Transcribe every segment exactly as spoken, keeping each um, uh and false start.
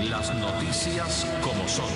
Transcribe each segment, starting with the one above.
Las noticias como son.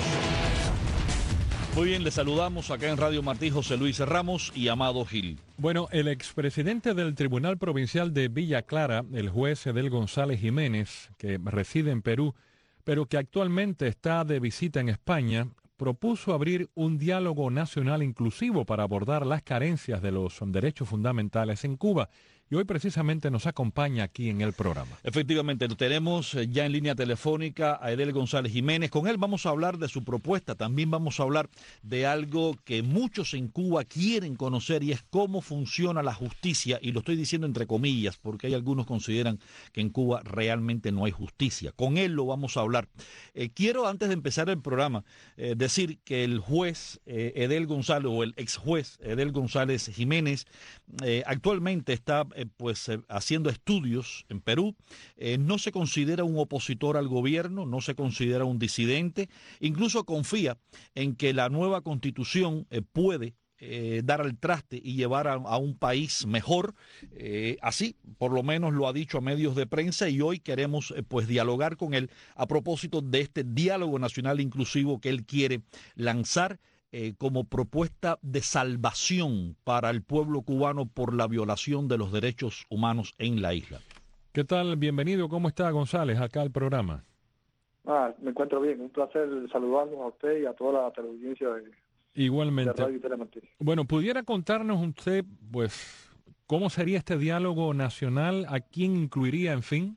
Muy bien, le saludamos acá en Radio Martí José Luis Ramos y Amado Gil. Bueno, el expresidente del Tribunal Provincial de Villa Clara, el juez Edel González Jiménez, que reside en Perú, pero que actualmente está de visita en España, propuso abrir un diálogo nacional inclusivo para abordar las carencias de los derechos fundamentales en Cuba. Y hoy precisamente nos acompaña aquí en el programa. Efectivamente, tenemos ya en línea telefónica a Edel González Jiménez. Con él vamos a hablar de su propuesta. También vamos a hablar de algo que muchos en Cuba quieren conocer y es cómo funciona la justicia. Y lo estoy diciendo entre comillas porque hay algunos que consideran que en Cuba realmente no hay justicia. Con él lo vamos a hablar. Eh, quiero, antes de empezar el programa, eh, decir que el juez eh, Edel González o el ex juez Edel González Jiménez eh, actualmente está Eh, pues eh, haciendo estudios en Perú. Eh, no se considera un opositor al gobierno, no se considera un disidente, incluso confía en que la nueva constitución eh, puede eh, dar al traste y llevar a, a un país mejor, eh, así por lo menos lo ha dicho a medios de prensa, y hoy queremos eh, pues dialogar con él a propósito de este diálogo nacional inclusivo que él quiere lanzar Eh, como propuesta de salvación para el pueblo cubano por la violación de los derechos humanos en la isla. ¿Qué tal? Bienvenido. ¿Cómo está González acá al programa? Ah, me encuentro bien. Un placer saludarnos a usted y a toda la teleaudiencia de, Igualmente. de Radio y Telemartí. Bueno, ¿pudiera contarnos usted, pues, cómo sería este diálogo nacional? ¿A quién incluiría, en fin?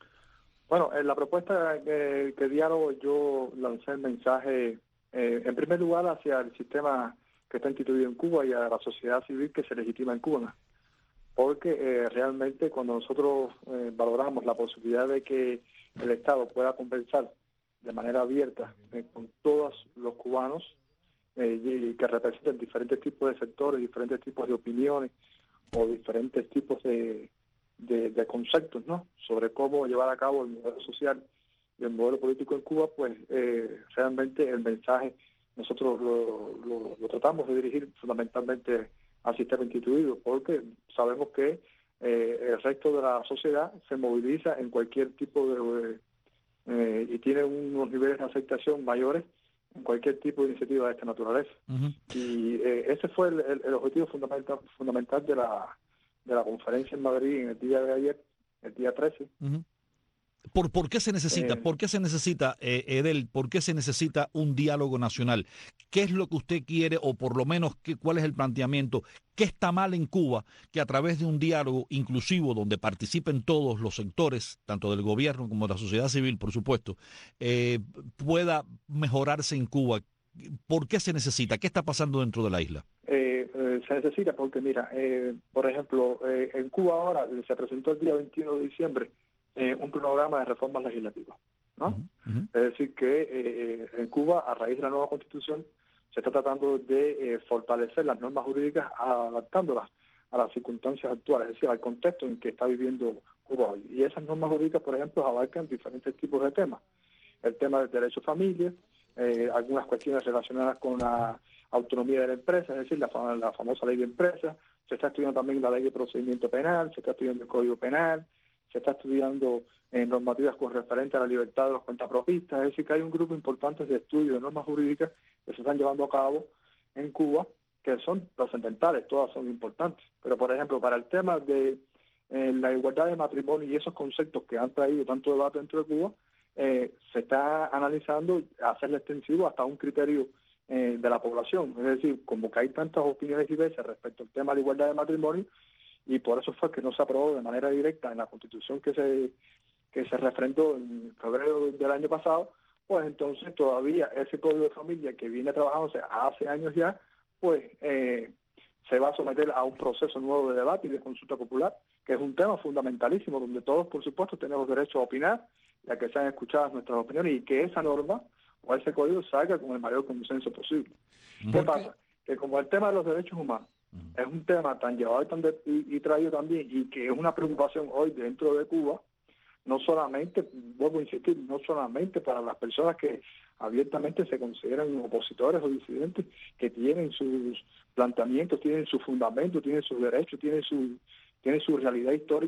Bueno, en la propuesta que, que diálogo yo lancé el mensaje, eh, en primer lugar, hacia el sistema que está instituido en Cuba y a la sociedad civil que se legitima en Cuba, ¿no? Porque eh, realmente cuando nosotros eh, valoramos la posibilidad de que el Estado pueda conversar de manera abierta eh, con todos los cubanos eh, y que representen diferentes tipos de sectores, diferentes tipos de opiniones o diferentes tipos de, de, de conceptos, ¿no?, sobre cómo llevar a cabo el modelo social y el modelo político en Cuba, pues eh, realmente el mensaje nosotros lo, lo, lo tratamos de dirigir fundamentalmente al sistema instituido, porque sabemos que eh, el resto de la sociedad se moviliza en cualquier tipo de... Eh, y tiene unos niveles de aceptación mayores en cualquier tipo de iniciativa de esta naturaleza. Uh-huh. Y eh, ese fue el, el, el objetivo fundamental fundamental de la de la conferencia en Madrid en el día de ayer, el día trece. Uh-huh. ¿Por, ¿Por qué se necesita? Eh, ¿Por qué se necesita, eh, Edel, por qué se necesita un diálogo nacional? ¿Qué es lo que usted quiere, o por lo menos qué, cuál es el planteamiento? ¿Qué está mal en Cuba que a través de un diálogo inclusivo donde participen todos los sectores, tanto del gobierno como de la sociedad civil, por supuesto, eh, pueda mejorarse en Cuba? ¿Por qué se necesita? ¿Qué está pasando dentro de la isla? Eh, eh, se necesita porque, mira, eh, por ejemplo, eh, en Cuba ahora se presentó el día veintiuno de diciembre Eh, un programa de reformas legislativas, ¿no? Uh-huh. Es decir, que eh, en Cuba, a raíz de la nueva Constitución, se está tratando de eh, fortalecer las normas jurídicas adaptándolas a las circunstancias actuales, es decir, al contexto en que está viviendo Cuba hoy. Y esas normas jurídicas, por ejemplo, abarcan diferentes tipos de temas. El tema del derecho a familia, eh, algunas cuestiones relacionadas con la autonomía de la empresa, es decir, la, la famosa ley de empresas. Se está estudiando también la ley de procedimiento penal, se está estudiando el Código Penal, se está estudiando eh, normativas con referente a la libertad de los cuentapropistas, es decir, que hay un grupo importante de estudios de normas jurídicas que se están llevando a cabo en Cuba, que son trascendentales, todas son importantes. Pero, por ejemplo, para el tema de eh, la igualdad de matrimonio y esos conceptos que han traído tanto debate dentro de Cuba, eh, se está analizando hacerle extensivo hasta un criterio eh, de la población. Es decir, como que hay tantas opiniones diversas respecto al tema de la igualdad de matrimonio, y por eso fue que no se aprobó de manera directa en la Constitución que se que se refrendó en febrero del año pasado, pues entonces todavía ese Código de Familia que viene trabajándose hace años ya, pues eh, se va a someter a un proceso nuevo de debate y de consulta popular, que es un tema fundamentalísimo, donde todos, por supuesto, tenemos derecho a opinar, y a que sean escuchadas nuestras opiniones, y que esa norma o ese código salga con el mayor consenso posible. ¿Qué pasa? Que como el tema de los derechos humanos es un tema tan llevado y, tan de, y, y traído también, y que es una preocupación hoy dentro de Cuba, no solamente, vuelvo a insistir, no solamente para las personas que abiertamente se consideran opositores o disidentes, que tienen sus planteamientos, tienen sus fundamentos, tienen sus derechos, tienen su, tienen su realidad histórica,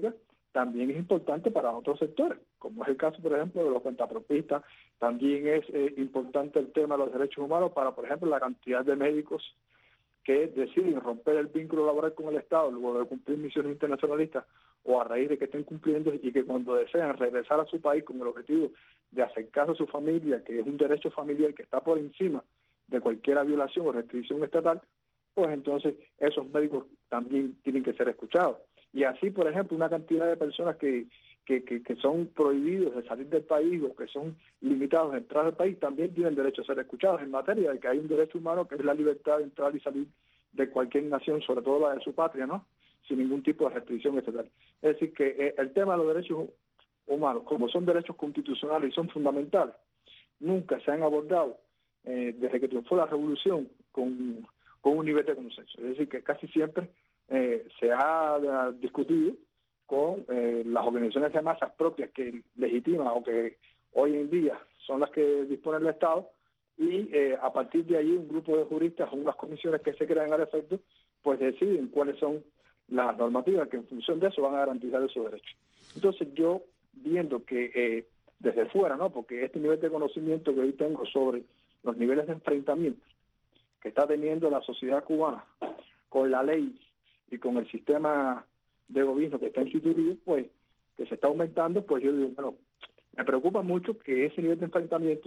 también es importante para otros sectores, como es el caso, por ejemplo, de los cuentapropistas. También es eh, importante el tema de los derechos humanos para, por ejemplo, la cantidad de médicos que deciden romper el vínculo laboral con el Estado luego de cumplir misiones internacionalistas o a raíz de que estén cumpliendo, y que cuando desean regresar a su país con el objetivo de acercarse a su familia, que es un derecho familiar que está por encima de cualquier violación o restricción estatal, pues entonces esos médicos también tienen que ser escuchados. Y así, por ejemplo, una cantidad de personas que, que, que, que son prohibidos de salir del país o que son limitados de entrar al país, también tienen derecho a ser escuchados en materia de que hay un derecho humano que es la libertad de entrar y salir de cualquier nación, sobre todo la de su patria, ¿no?, sin ningún tipo de restricción estatal. Es decir, que eh, el tema de los derechos humanos, como son derechos constitucionales y son fundamentales, nunca se han abordado eh, desde que triunfó la revolución con, con un nivel de consenso. Es decir, que casi siempre eh, se ha uh, discutido con eh, las organizaciones de masas propias que legitiman o que hoy en día son las que dispone el Estado, y eh, a partir de ahí un grupo de juristas o unas comisiones que se crean al efecto, pues deciden cuáles son las normativas que en función de eso van a garantizar esos derechos. Entonces yo, viendo que eh, desde fuera, ¿no?, porque este nivel de conocimiento que hoy tengo sobre los niveles de enfrentamiento que está teniendo la sociedad cubana con la ley y con el sistema de gobierno que está instituido, pues que se está aumentando, pues yo digo, bueno, me preocupa mucho que ese nivel de enfrentamiento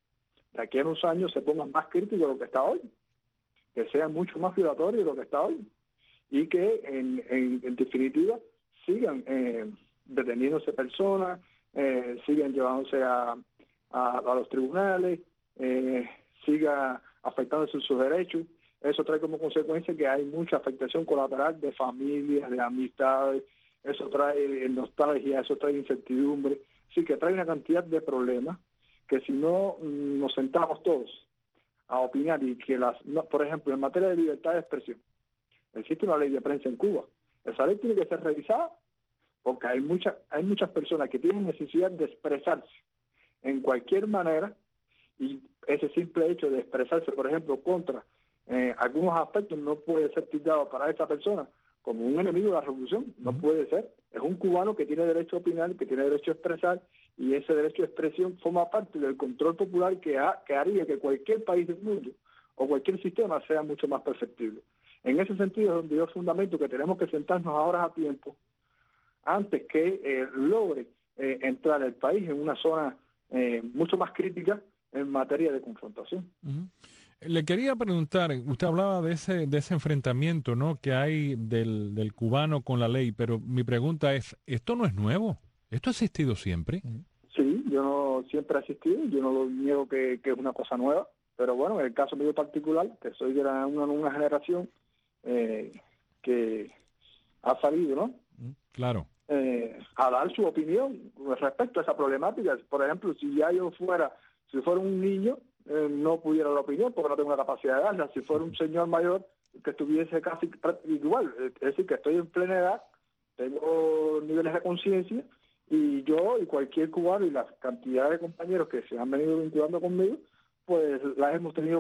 de aquí a unos años se ponga más crítico de lo que está hoy, que sea mucho más violatorio de lo que está hoy, y que en, en, en definitiva sigan eh, deteniéndose personas, eh, sigan llevándose a, a, a los tribunales, eh, siga afectándose sus derechos. Eso trae como consecuencia que hay mucha afectación colateral de familias, de amistades, eso trae nostalgia, eso trae incertidumbre, sí que trae una cantidad de problemas que si no nos sentamos todos a opinar y que las, no, por ejemplo, en materia de libertad de expresión, existe una ley de prensa en Cuba. Esa ley tiene que ser revisada porque hay muchas hay muchas personas que tienen necesidad de expresarse en cualquier manera, y ese simple hecho de expresarse, por ejemplo, contra eh, algunos aspectos no puede ser tildado para esa persona como un enemigo de la revolución. No uh-huh. puede ser. Es un cubano que tiene derecho a opinar, que tiene derecho a expresar, y ese derecho de expresión forma parte del control popular que, ha, que haría que cualquier país del mundo o cualquier sistema sea mucho más perfectible. En ese sentido es donde yo fundamento que tenemos que sentarnos ahora a tiempo antes que eh, logre eh, entrar el país en una zona eh, mucho más crítica en materia de confrontación. Uh-huh. Le quería preguntar, usted hablaba de ese de ese enfrentamiento, ¿no?, que hay del, del cubano con la ley, pero mi pregunta es, ¿esto no es nuevo? ¿Esto ha existido siempre? Sí, yo no siempre he existido, yo no lo niego que, que es una cosa nueva, pero bueno, en el caso mío particular, que soy de la, una, una generación eh, que ha salido, ¿no? Claro. Eh, a dar su opinión respecto a esa problemática. Por ejemplo, si ya yo fuera, si fuera un niño, eh, no pudiera dar opinión porque no tengo la capacidad de darla. Si fuera un señor mayor, que estuviese casi igual, es decir, que estoy en plena edad, tengo niveles de conciencia, y yo y cualquier cubano y la cantidad de compañeros que se han venido vinculando conmigo, pues las hemos tenido,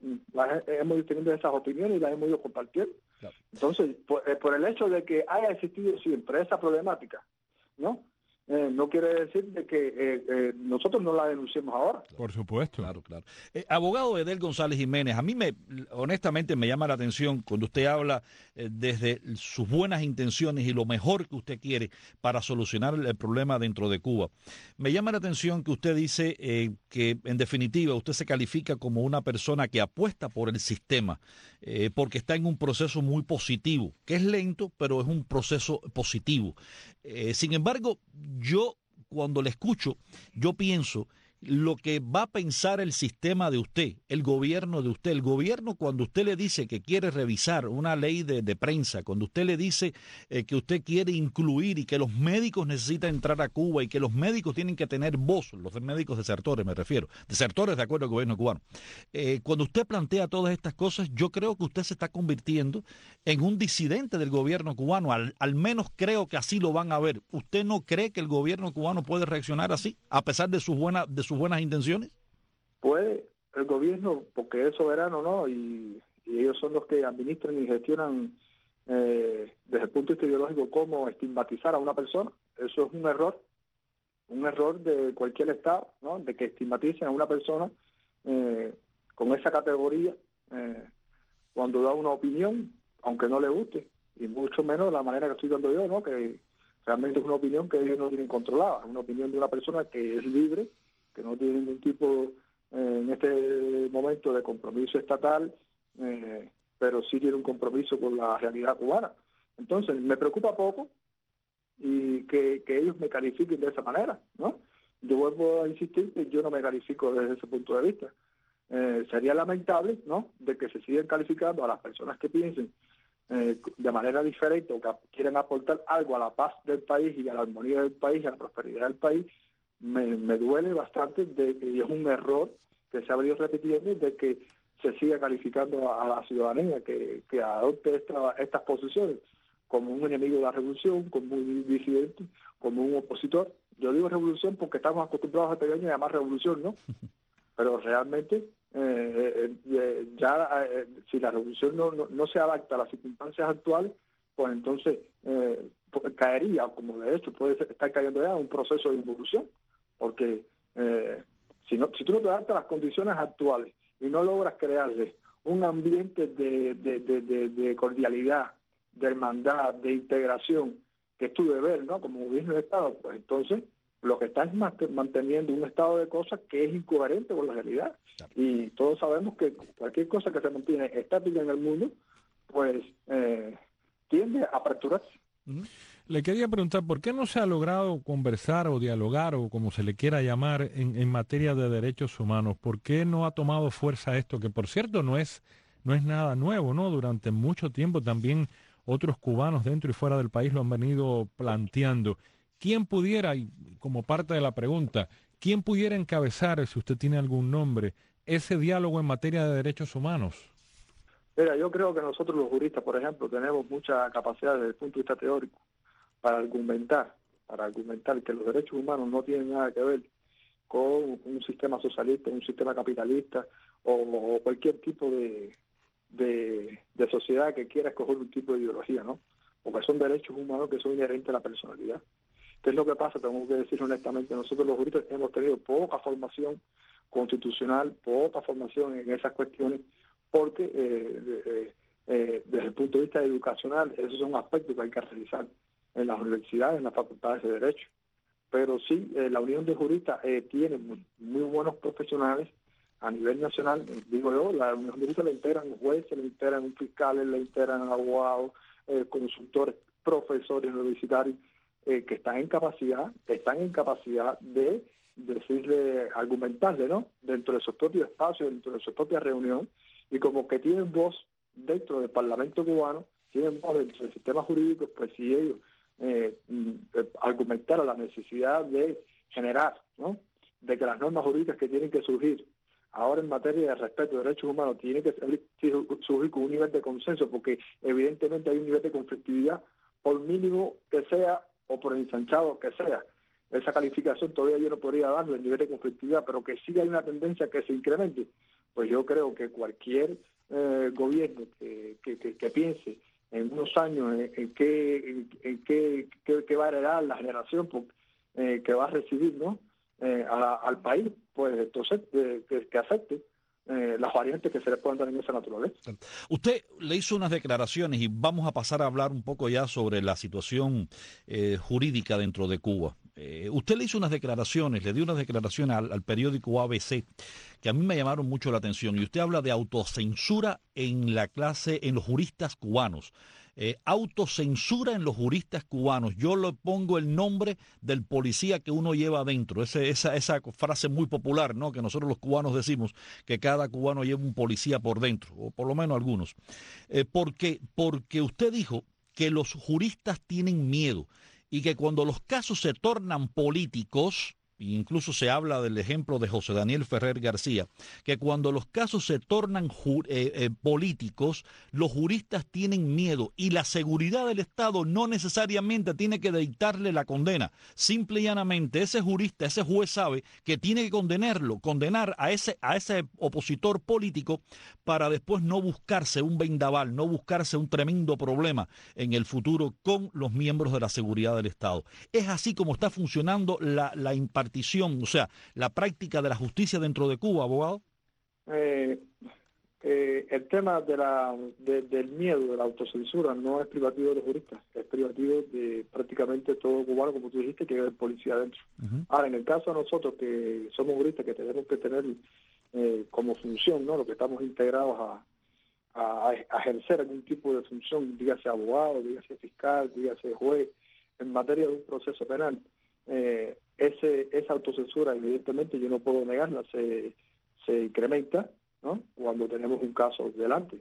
las hemos tenido esas opiniones y las hemos ido compartiendo. Claro. Entonces, por, por el hecho de que haya existido siempre esa problemática, ¿no? Eh, no quiere decir de que eh, eh, nosotros no la denunciemos ahora. Por supuesto. Claro, claro. Eh, abogado Edel González Jiménez, a mí me, honestamente me llama la atención cuando usted habla eh, desde sus buenas intenciones y lo mejor que usted quiere para solucionar el problema dentro de Cuba. Me llama la atención que usted dice eh, que en definitiva usted se califica como una persona que apuesta por el sistema eh, porque está en un proceso muy positivo, que es lento, pero es un proceso positivo. Eh, sin embargo, yo cuando le escucho, yo pienso lo que va a pensar el sistema de usted, el gobierno de usted. El gobierno, cuando usted le dice que quiere revisar una ley de, de prensa, cuando usted le dice eh, que usted quiere incluir y que los médicos necesitan entrar a Cuba y que los médicos tienen que tener voz, los médicos desertores me refiero, desertores de acuerdo al gobierno cubano. Eh, cuando usted plantea todas estas cosas, yo creo que usted se está convirtiendo en un disidente del gobierno cubano, al, al menos creo que así lo van a ver. ¿Usted no cree que el gobierno cubano puede reaccionar así, a pesar de sus buenas, de sus buenas intenciones? Puede el gobierno, porque es soberano, ¿no? Y, y ellos son los que administran y gestionan eh, desde el punto de vista ideológico cómo estigmatizar a una persona. Eso es un error, un error de cualquier Estado, ¿no? De que estigmaticen a una persona eh, con esa categoría eh, cuando da una opinión, aunque no le guste, y mucho menos de la manera que estoy dando yo, ¿no? Que realmente es una opinión que ellos no tienen controlada, una opinión de una persona que es libre, que no tiene ningún tipo eh, en este momento de compromiso estatal, eh, pero sí tiene un compromiso con la realidad cubana. Entonces, me preocupa poco y que, que ellos me califiquen de esa manera, ¿no? Yo vuelvo a insistir que yo no me califico desde ese punto de vista. Eh, sería lamentable, ¿no?, de que se sigan calificando a las personas que piensen eh, de manera diferente o que quieren aportar algo a la paz del país y a la armonía del país y a la prosperidad del país. Me, me duele bastante de que es un error que se ha venido repitiendo de que se siga calificando a, a la ciudadanía que, que adopte esta, estas posiciones como un enemigo de la revolución, como un disidente, como un opositor. Yo digo revolución porque estamos acostumbrados a pequeño y llamar revolución, ¿no? Pero realmente eh, eh, ya eh, si la revolución no, no, no se adapta a las circunstancias actuales, pues entonces eh, caería, como de hecho puede estar cayendo ya, un proceso de involución, porque eh, si, no, si tú no te adaptas a las condiciones actuales y no logras crearle un ambiente de, de, de, de, de cordialidad, de hermandad, de integración, que es tu deber, ¿no?, como gobierno de Estado, pues entonces lo que está es manteniendo un estado de cosas que es incoherente con la realidad. Y todos sabemos que cualquier cosa que se mantiene estática en el mundo, pues eh, tiende a aperturarse. Le quería preguntar, ¿por qué no se ha logrado conversar o dialogar, o como se le quiera llamar, en, en materia de derechos humanos? ¿Por qué no ha tomado fuerza esto? Que por cierto no es, no es nada nuevo, ¿no? Durante mucho tiempo también otros cubanos dentro y fuera del país lo han venido planteando. ¿Quién pudiera, y como parte de la pregunta, quién pudiera encabezar, si usted tiene algún nombre, ese diálogo en materia de derechos humanos? Mira, yo creo que nosotros los juristas, por ejemplo, tenemos mucha capacidad desde el punto de vista teórico para argumentar, para argumentar que los derechos humanos no tienen nada que ver con un sistema socialista, un sistema capitalista o, o cualquier tipo de, de, de sociedad que quiera escoger un tipo de ideología, ¿no? Porque son derechos humanos que son inherentes a la personalidad. ¿Qué es lo que pasa? Tengo que decir honestamente, nosotros los juristas hemos tenido poca formación constitucional, poca formación en esas cuestiones, porque eh, eh, eh, desde el punto de vista educacional, esos son aspectos que hay que realizar en las universidades, en las facultades de Derecho. Pero sí, eh, la Unión de Juristas eh, tiene muy, muy buenos profesionales a nivel nacional. Digo yo, la Unión de Juristas le integran jueces, le integran fiscales, le integran abogados, eh, consultores, profesores universitarios, eh, que están en capacidad, están en capacidad de decirle, argumentarle, ¿no?, dentro de sus propios espacios, dentro de su propia reunión, y como que tienen voz dentro del Parlamento cubano, tienen voz dentro del sistema jurídico, pues si ellos eh, eh, argumentaran la necesidad de generar, ¿no?, de que las normas jurídicas que tienen que surgir ahora en materia de respeto de derechos humanos tienen que surgir con un nivel de consenso, porque evidentemente hay un nivel de conflictividad, por mínimo que sea o por ensanchado que sea. Esa calificación todavía yo no podría darle el nivel de conflictividad, pero que sí hay una tendencia que se incremente. Pues yo creo que cualquier eh, gobierno que, que, que, que piense en unos años en, en qué en, en qué, qué, qué va a heredar la generación eh, que va a recibir, ¿no?, eh, a, al país, pues entonces eh, que, que acepte eh, las variantes que se le puedan dar en esa naturaleza. Usted le hizo unas declaraciones y vamos a pasar a hablar un poco ya sobre la situación eh, jurídica dentro de Cuba. Eh, usted le hizo unas declaraciones, le dio unas declaraciones al, al periódico A B C que a mí me llamaron mucho la atención, y usted habla de autocensura en la clase, en los juristas cubanos. Eh, autocensura en los juristas cubanos. Yo le pongo el nombre del policía que uno lleva adentro. Ese, esa, esa frase muy popular, ¿no?, que nosotros los cubanos decimos, que cada cubano lleva un policía por dentro, o por lo menos algunos. Eh, porque, porque usted dijo que los juristas tienen miedo y que cuando los casos se tornan políticos, incluso se habla del ejemplo de José Daniel Ferrer García, que cuando los casos se tornan ju eh, eh, políticos, los juristas tienen miedo y la seguridad del Estado no necesariamente tiene que dictarle la condena. Simple y llanamente, ese jurista, ese juez sabe que tiene que condenarlo, condenar a ese, a ese opositor político para después no buscarse un vendaval, no buscarse un tremendo problema en el futuro con los miembros de la seguridad del Estado. Es así como está funcionando la, la impartición, o sea, la práctica de la justicia dentro de Cuba, abogado. Eh, eh, el tema de la, de, del miedo, de la autocensura, no es privativo de los juristas, es privativo de prácticamente todo cubano, como tú dijiste, que es el policía adentro. Uh-huh. Ahora, en el caso de nosotros, que somos juristas, que tenemos que tener eh, como función, ¿no?, lo que estamos integrados a, a, a ejercer algún tipo de función, dígase abogado, dígase fiscal, dígase juez, en materia de un proceso penal, eh, ese, esa autocensura, evidentemente, yo no puedo negarla, se, se incrementa, ¿no?, cuando tenemos un caso delante,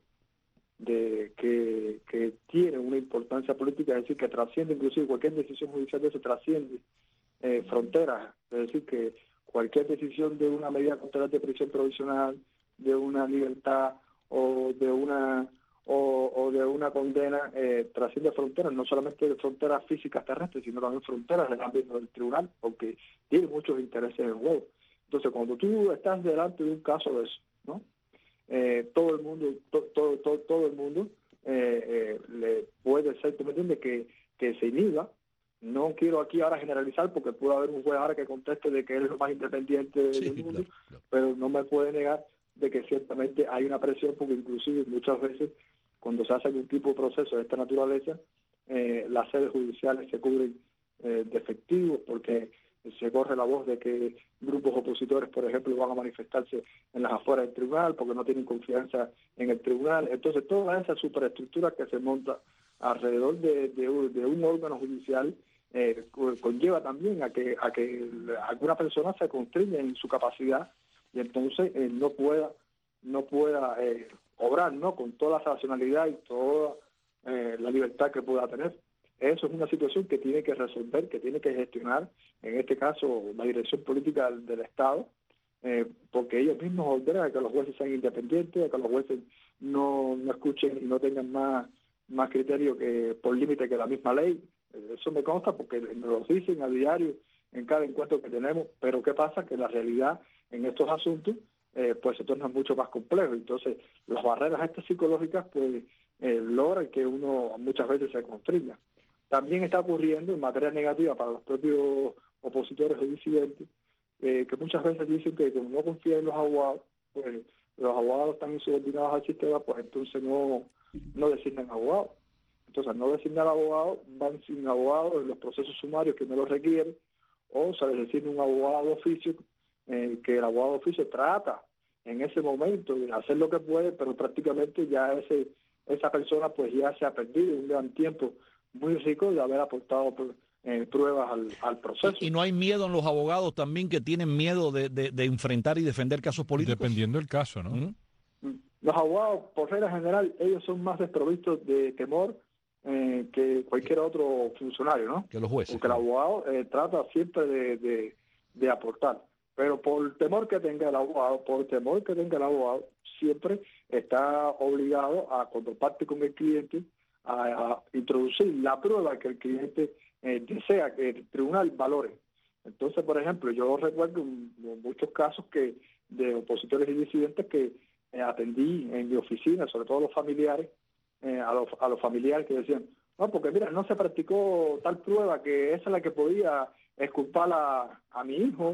de que, que tiene una importancia política, es decir, que trasciende, inclusive cualquier decisión judicial de se trasciende eh, fronteras, es decir, que cualquier decisión de una medida cautelar de prisión provisional, de una libertad o de una o, o de una condena eh, trasciende fronteras, no solamente de fronteras físicas terrestres, sino también fronteras del ámbito del tribunal, porque tiene muchos intereses en juego. Entonces, cuando tú estás delante de un caso de eso, ¿no?, eh, todo el mundo, to, todo, todo, todo el mundo eh, eh, le puede ser, ¿tú me entiendes?, que, que se inhiba. No quiero aquí ahora generalizar, porque puede haber un juez ahora que conteste de que él es lo más independiente sí, del mundo, claro, claro. Pero no me puede negar de que ciertamente hay una presión, porque inclusive muchas veces cuando se hace algún tipo de proceso de esta naturaleza, eh, las sedes judiciales se cubren eh, de efectivos, porque se corre la voz de que grupos opositores, por ejemplo, van a manifestarse en las afueras del tribunal porque no tienen confianza en el tribunal. Entonces, toda esa superestructura que se monta alrededor de, de, de un órgano judicial eh, conlleva también a que a que alguna persona se constriña en su capacidad y entonces eh, no pueda no pueda eh, obrar, ¿no?, con toda la racionalidad y toda eh, la libertad que pueda tener. Eso es una situación que tiene que resolver, que tiene que gestionar, en este caso, la dirección política del, del Estado, eh, porque ellos mismos ordenan a que los jueces sean independientes, a que los jueces no, no escuchen y no tengan más, más criterio que por límite que la misma ley. Eso me consta porque nos lo dicen a diario en cada encuentro que tenemos, pero ¿qué pasa? Que la realidad en estos asuntos eh, pues se torna mucho más complejo. Entonces, las barreras estas psicológicas pues eh, logran que uno muchas veces se constriña. También está ocurriendo en materia negativa para los propios opositores o disidentes, eh, que muchas veces dicen que como no confían en los abogados, pues los abogados están insubordinados al sistema, pues entonces no, no designan abogados. Entonces, al no designar abogados, van sin abogados en los procesos sumarios que no los requieren, o se les designa un abogado de oficio, eh, que el abogado de oficio trata en ese momento de hacer lo que puede, pero prácticamente ya ese esa persona pues ya se ha perdido un gran tiempo muy rico de haber aportado eh, pruebas al, al proceso. ¿Y no hay miedo en los abogados también que tienen miedo de, de, de enfrentar y defender casos políticos? Dependiendo del caso, ¿no? ¿Mm? Los abogados, por regla general, ellos son más desprovistos de temor eh, que cualquier otro funcionario, ¿no? Que los jueces. Porque el abogado eh, trata siempre de, de, de aportar. Pero por temor que tenga el abogado, por temor que tenga el abogado, siempre está obligado a, cuando parte con el cliente, a, a introducir la prueba que el cliente eh, desea que el tribunal valore. Entonces, por ejemplo, yo recuerdo muchos casos que de opositores y disidentes que eh, atendí en mi oficina, sobre todo los familiares, eh, a, los, a los familiares que decían, no, porque mira, no se practicó tal prueba que esa es la que podía exculpar a, a mi hijo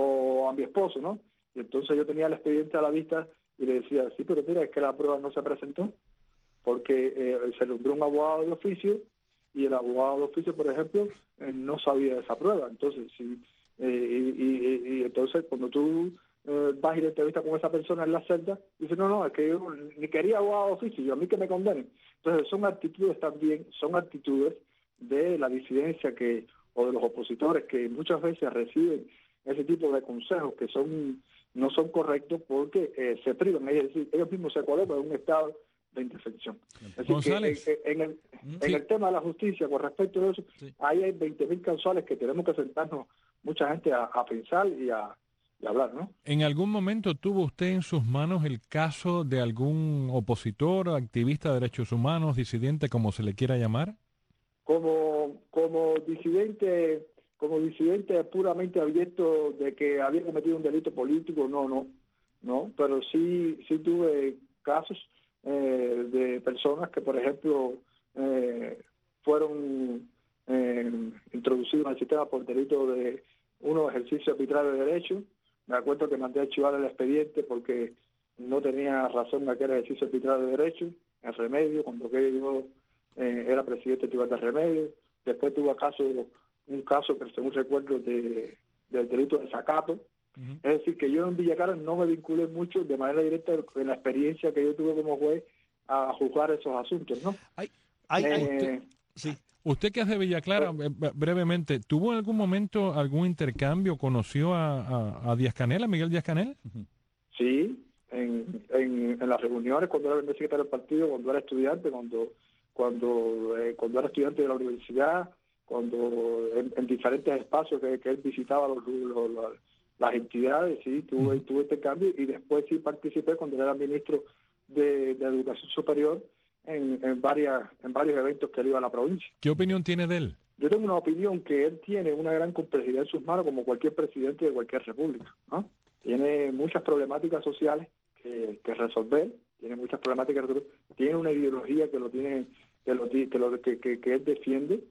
o a mi esposo, ¿no? Y entonces yo tenía el expediente a la vista y le decía, sí, pero mira, es que la prueba no se presentó, porque eh, se nombró un abogado de oficio y el abogado de oficio, por ejemplo, eh, no sabía de esa prueba. Entonces, sí, eh, y, y, y entonces cuando tú eh, vas y te entrevistas con esa persona en la celda, dice, no, no, es que yo ni quería abogado de oficio, yo a mí que me condenen. Entonces, son actitudes también, son actitudes de la disidencia que o de los opositores que muchas veces reciben ese tipo de consejos que son no son correctos porque eh, se privan, es decir, ellos mismos se colocan en un estado de indefensión. González. Que, en, en, el, sí. en el tema de la justicia, con respecto a eso, sí. ahí hay veinte mil causales que tenemos que sentarnos mucha gente a, a pensar y a, y a hablar, ¿no? ¿En algún momento tuvo usted en sus manos el caso de algún opositor, activista de derechos humanos, disidente, como se le quiera llamar? Como, como disidente, como disidente puramente abierto de que había cometido un delito político, no, no, no, pero sí, sí tuve casos eh, de personas que, por ejemplo, eh, fueron eh, introducidos en el sistema por delito de uno ejercicio arbitrario de derecho. Me acuerdo que mandé a archivar el expediente porque no tenía razón de aquel ejercicio arbitrario de derecho, en Remedio, cuando que yo eh, era presidente del Tribunal de Remedio. Después tuve caso, un caso que según recuerdo de, del delito de desacato. Uh-huh. Es decir, que yo en Villa Clara no me vinculé mucho de manera directa en la experiencia que yo tuve como juez a juzgar esos asuntos, ¿no? Ay, ay, eh, usted, sí. Usted que es de Villa Clara, brevemente, ¿tuvo en algún momento algún intercambio? ¿Conoció a, a, a Díaz Canel, a Miguel Díaz Canel? Sí, en, en, en las reuniones, cuando era el secretario del partido, cuando era estudiante, cuando cuando eh, cuando era estudiante de la universidad, cuando en, en diferentes espacios que, que él visitaba los, los, los, las entidades, sí, tuve, uh-huh. tuve intercambio, y después sí participé cuando era ministro de, de Educación Superior, En, en varias en varios eventos que él iba a la provincia. ¿Qué opinión tiene de él? Yo tengo una opinión que él tiene una gran complejidad en sus manos, como cualquier presidente de cualquier república, ¿no? Tiene muchas problemáticas sociales que, que resolver, tiene muchas problemáticas que resolver, tiene una ideología que lo tiene que lo que lo, que, que, que él defiende,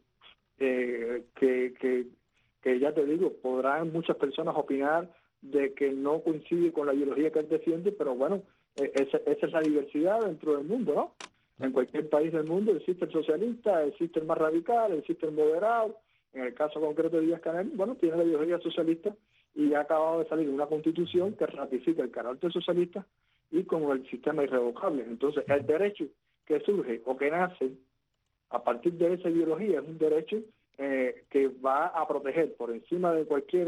eh, que, que que ya te digo, podrán muchas personas opinar de que no coincide con la ideología que él defiende, pero bueno, eh, esa, esa es la diversidad dentro del mundo, ¿no? En cualquier país del mundo existe el socialista, existe el más radical, existe el moderado. En el caso concreto de Díaz Canel, bueno, tiene la ideología socialista y ha acabado de salir una constitución que ratifica el carácter socialista y con el sistema irrevocable. Entonces, el derecho que surge o que nace a partir de esa ideología es un derecho eh, que va a proteger por encima de cualquier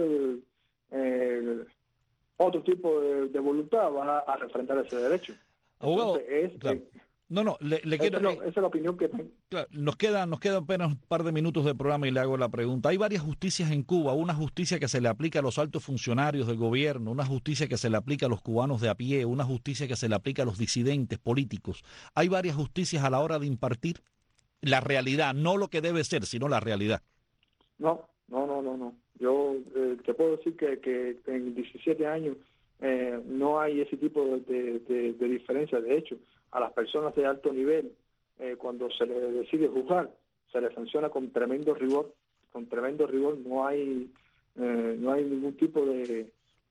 eh, otro tipo de, de voluntad, va a, a refrendar ese derecho. Abogado, Entonces, es... claro. Eh, No, no, le, le quiero... Esa es, lo, esa es la opinión que tengo. Claro, nos queda, nos queda apenas un par de minutos de programa y le hago la pregunta. Hay varias justicias en Cuba, una justicia que se le aplica a los altos funcionarios del gobierno, una justicia que se le aplica a los cubanos de a pie, una justicia que se le aplica a los disidentes políticos. Hay varias justicias a la hora de impartir la realidad, no lo que debe ser, sino la realidad. No, no, no, no, no. Yo eh, te puedo decir que, que en diecisiete años eh, no hay ese tipo de, de, de, de diferencia. De hecho, a las personas de alto nivel, eh, cuando se les decide juzgar, se les sanciona con tremendo rigor, con tremendo rigor. No hay eh, no hay ningún tipo de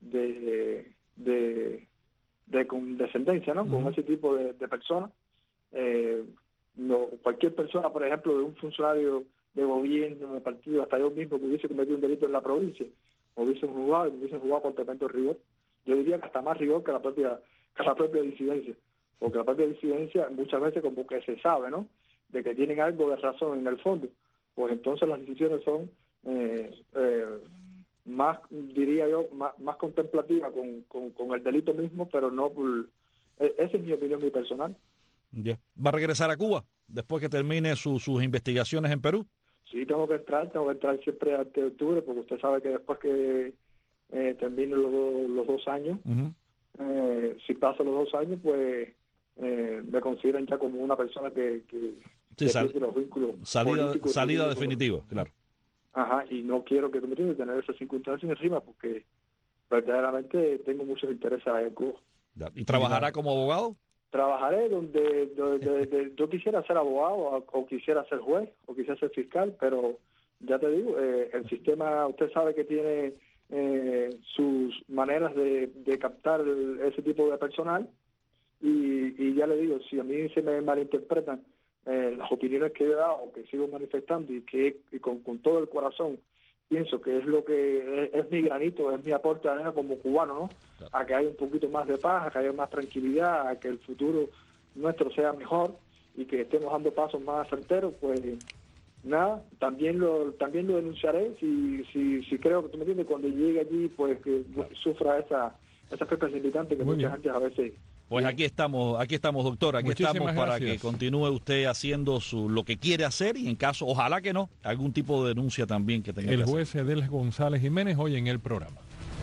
de de, de condescendencia, ¿no? Uh-huh. Con ese tipo de, de personas. Eh, no, cualquier persona, por ejemplo, de un funcionario de gobierno, de partido, hasta yo mismo que hubiese cometido un delito en la provincia, me hubiesen juzgado y me hubiesen juzgado con tremendo rigor. Yo diría que hasta más rigor que la propia que la propia disidencia. Porque la propia disidencia muchas veces como que se sabe, ¿no?, de que tienen algo de razón en el fondo, pues entonces las decisiones son eh, eh, más, diría yo, más, más contemplativas con, con, con el delito mismo, pero no por... Esa es mi opinión muy personal. Yeah. ¿Va a regresar a Cuba después que termine su, sus investigaciones en Perú? Sí, tengo que entrar, tengo que entrar siempre antes de octubre, porque usted sabe que después que eh, termine los, los dos años, uh-huh. eh, si pasan los dos años, pues... Eh, me consideran ya como una persona que, que, sí, que sal, tiene los vínculos salida, salida definitiva, claro. Ajá, y no quiero que tú me entiendas tener esas circunstancias encima porque verdaderamente tengo muchos intereses en Cuba. ¿Y trabajará como abogado? Trabajaré donde, donde, donde yo quisiera ser abogado o, o quisiera ser juez o quisiera ser fiscal, pero ya te digo, eh, el sistema, usted sabe que tiene eh, sus maneras de, de captar el, ese tipo de personal. Y, y ya le digo, si a mí se me malinterpretan eh, las opiniones que he dado, que sigo manifestando y que y con, con todo el corazón pienso que es lo que es, es mi granito, es mi aporte de arena como cubano, ¿no? Claro. A que haya un poquito más de paz, a que haya más tranquilidad, a que el futuro nuestro sea mejor y que estemos dando pasos más certeros, pues nada, también lo también lo denunciaré si si, si creo que tú me entiendes, cuando llegue allí, pues que claro. sufra esa esa fecha limitante que Muy mucha bien. gente a veces Pues aquí estamos, aquí estamos, doctor, aquí Muchísimas estamos para gracias. que continúe usted haciendo su, lo que quiere hacer y en caso, ojalá que no, algún tipo de denuncia también que tenga El que hacer. juez Edel González Jiménez hoy en el programa.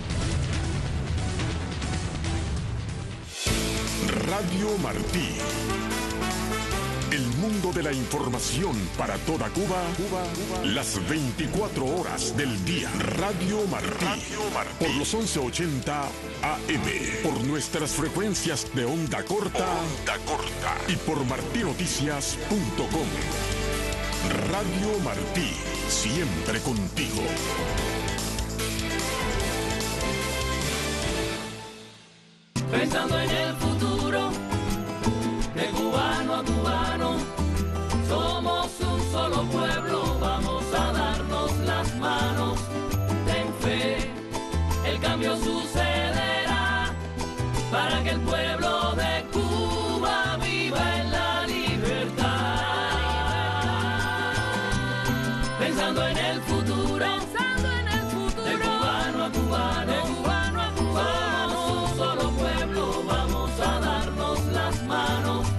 Radio Martí. El mundo de la información para toda Cuba, Cuba, Cuba, las veinticuatro horas del día. Radio Martí. Radio Martí. Por los once ochenta A M. Por nuestras frecuencias de onda corta. Onda corta. Y por martinoticias punto com. Radio Martí. Siempre contigo. Pensando en el futuro, de cubano a cubano, somos un solo pueblo, vamos a darnos las manos. Ten fe, el cambio sucederá, para que el pueblo de Cuba viva en la libertad. Pensando en el futuro, pensando en el futuro, de cubano a cubano, de cubano a cubano, somos un solo pueblo, vamos a darnos las manos.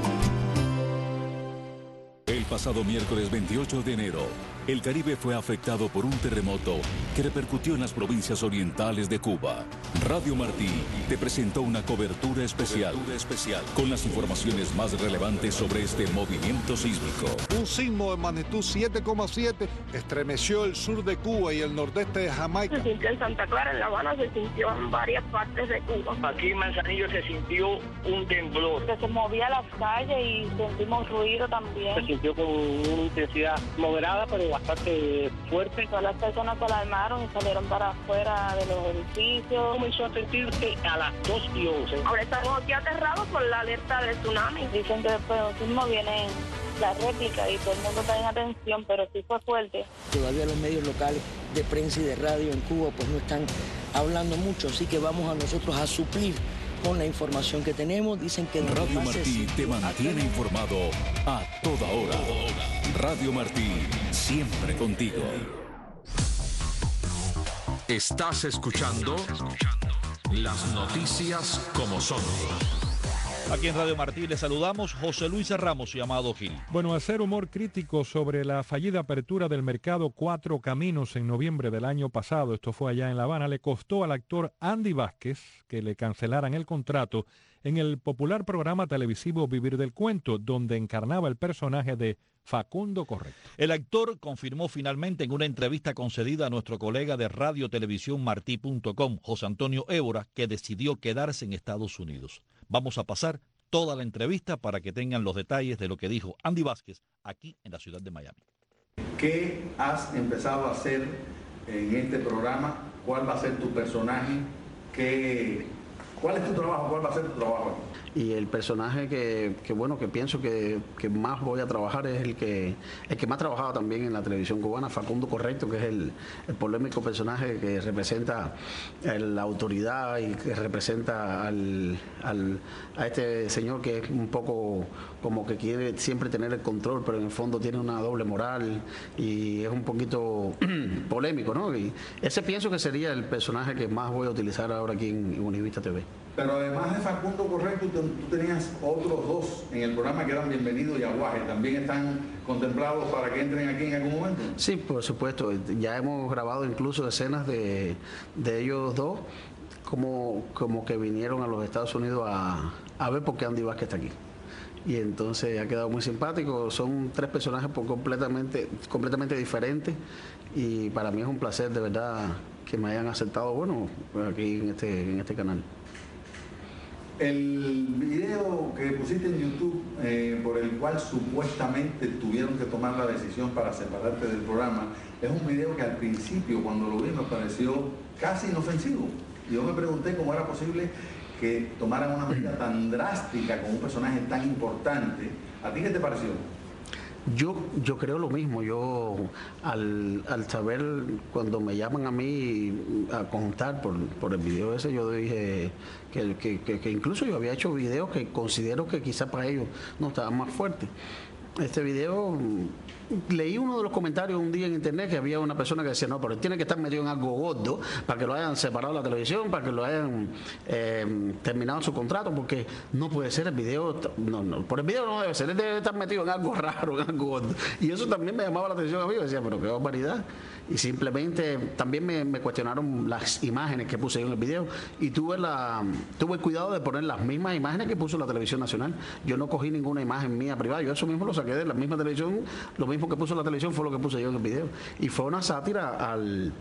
El pasado miércoles veintiocho de enero, el Caribe fue afectado por un terremoto que repercutió en las provincias orientales de Cuba. Radio Martí te presentó una cobertura especial, cobertura especial con las informaciones más relevantes sobre este movimiento sísmico. Un sismo de magnitud siete coma siete estremeció el sur de Cuba y el nordeste de Jamaica. Se sintió en Santa Clara, en La Habana, se sintió en varias partes de Cuba. Aquí en Manzanillo se sintió un temblor. Que se movía las calles y sentimos ruido también. Se sintió con una intensidad moderada, pero bastante fuerte. Todas las personas se alarmaron y salieron para afuera de los edificios. Comenzó a sentirse a las dos y once. Ahora estamos aquí aterrados por la alerta del tsunami. Dicen que después de un sismo viene la réplica y todo el mundo está en atención, pero sí fue fuerte. Todavía los medios locales de prensa y de radio en Cuba pues no están hablando mucho, así que vamos a nosotros a suplir con la información que tenemos. Dicen que Radio Martí te mantiene informado a toda hora. Radio Martí, siempre contigo. Estás escuchando las noticias como son. Aquí en Radio Martí le saludamos José Luis Ramos y Amado Gil. Bueno, hacer humor crítico sobre la fallida apertura del mercado Cuatro Caminos en noviembre del año pasado, esto fue allá en La Habana, le costó al actor Andy Vázquez que le cancelaran el contrato en el popular programa televisivo Vivir del Cuento, donde encarnaba el personaje de Facundo Correcto. El actor confirmó finalmente en una entrevista concedida a nuestro colega de radio televisión martí punto com, José Antonio Évora, que decidió quedarse en Estados Unidos. Vamos a pasar toda la entrevista para que tengan los detalles de lo que dijo Andy Vázquez aquí en la ciudad de Miami. ¿Qué has empezado a hacer en este programa? ¿Cuál va a ser tu personaje? ¿Qué, ¿Cuál es tu trabajo? ¿Cuál va a ser tu trabajo? Y el personaje que, que bueno, que pienso que, que más voy a trabajar es el que el que más trabajaba también en la televisión cubana, Facundo Correcto, que es el, el polémico personaje que representa la autoridad y que representa al, al, a este señor que es un poco como que quiere siempre tener el control, pero en el fondo tiene una doble moral y es un poquito polémico, ¿no? Y ese pienso que sería el personaje que más voy a utilizar ahora aquí en, en Univista T V. Pero además de Facundo Correcto, tú, tú tenías otros dos en el programa que eran Bienvenido y Aguaje. ¿También están contemplados para que entren aquí en algún momento? Sí, por supuesto. Ya hemos grabado incluso escenas de, de ellos dos, como, como que vinieron a los Estados Unidos a, a ver por qué Andy Vázquez está aquí. Y entonces ha quedado muy simpático. Son tres personajes por completamente, completamente diferentes y para mí es un placer de verdad que me hayan aceptado, bueno, aquí en este, en este canal. El video que pusiste en YouTube, eh, por el cual supuestamente tuvieron que tomar la decisión para separarte del programa, es un video que al principio, cuando lo vi, me pareció casi inofensivo. Yo me pregunté cómo era posible que tomaran una medida tan drástica con un personaje tan importante. ¿A ti qué te pareció? Yo, yo creo lo mismo. Yo al, al saber, cuando me llaman a mí a contar por, por el video ese, yo dije que, que, que, que incluso yo había hecho videos que considero que quizá para ellos no estaban más fuertes. este video, leí uno de los comentarios un día en internet que había una persona que decía, no, pero tiene que estar metido en algo gordo para que lo hayan separado de la televisión, para que lo hayan eh, terminado su contrato, porque no puede ser el video, no, no, por el video no debe ser, él debe estar metido en algo raro, en algo gordo. Y eso también me llamaba la atención a mí, decía, pero qué barbaridad. Y simplemente también me, me cuestionaron las imágenes que puse yo en el video y tuve la tuve el cuidado de poner las mismas imágenes que puso la televisión nacional. Yo no cogí ninguna imagen mía privada, yo eso mismo lo saqué de la misma televisión, lo mismo que puso la televisión fue lo que puse yo en el video. Y fue una sátira al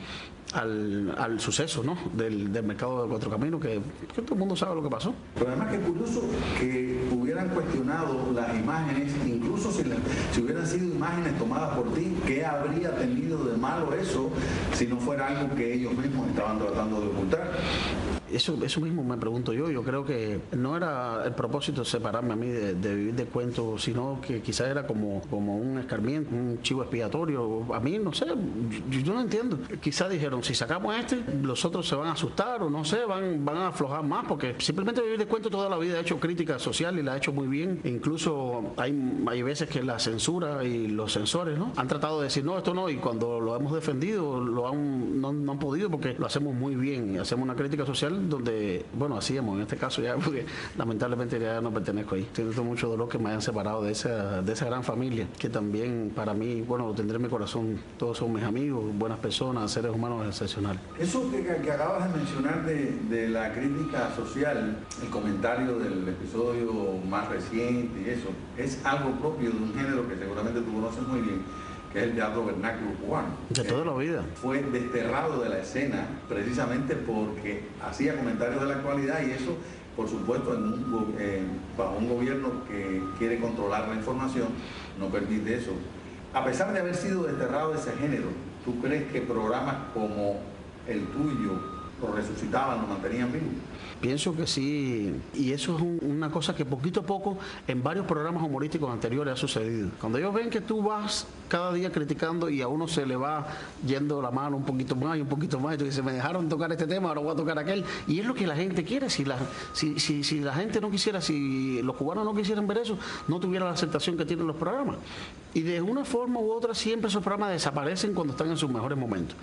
Al, al suceso, ¿no? del, del mercado de Cuatro Caminos, que, que todo el mundo sabe lo que pasó. Pero además que es curioso que hubieran cuestionado las imágenes, incluso si, la, si hubieran sido imágenes tomadas por ti, ¿qué habría tenido de malo eso si no fuera algo que ellos mismos estaban tratando de ocultar? Eso, eso mismo me pregunto yo. Yo creo que no era el propósito separarme a mí de, de vivir de cuentos, sino que quizás era como, como un escarmiento, un chivo expiatorio. A mí, no sé, yo, yo no entiendo. Quizás dijeron, si sacamos a este, los otros se van a asustar o no sé, van, van a aflojar más, porque simplemente vivir de cuentos toda la vida ha hecho crítica social y la ha hecho muy bien. E incluso hay, hay veces que la censura y los censores, ¿no?, han tratado de decir, no, esto no, y cuando lo hemos defendido, lo han, no, no han podido porque lo hacemos muy bien y hacemos una crítica social donde, bueno, hacíamos en este caso ya, porque lamentablemente ya no pertenezco ahí. Siento mucho dolor que me hayan separado de esa, de esa gran familia, que también para mí, bueno, lo tendré en mi corazón. Todos son mis amigos, buenas personas, seres humanos excepcionales. Eso que, que acabas de mencionar de, de la crítica social, el comentario del episodio más reciente y eso, es algo propio de un género que seguramente tú conoces muy bien, que es el teatro vernáculo cubano. De toda la vida. Fue desterrado de la escena precisamente porque hacía comentarios de la actualidad y eso, por supuesto, en un, eh, bajo un gobierno que quiere controlar la información, no permite eso. A pesar de haber sido desterrado de ese género, ¿tú crees que programas como el tuyo lo resucitaban, lo mantenían vivo? Pienso que sí, y eso es un, una cosa que poquito a poco en varios programas humorísticos anteriores ha sucedido. Cuando ellos ven que tú vas cada día criticando y a uno se le va yendo la mano un poquito más y un poquito más, y tú dices, me dejaron tocar este tema, ahora voy a tocar aquel, y es lo que la gente quiere. Si la, si, si, si la gente no quisiera, si los cubanos no quisieran ver eso, no tuviera la aceptación que tienen los programas. Y de una forma u otra siempre esos programas desaparecen cuando están en sus mejores momentos.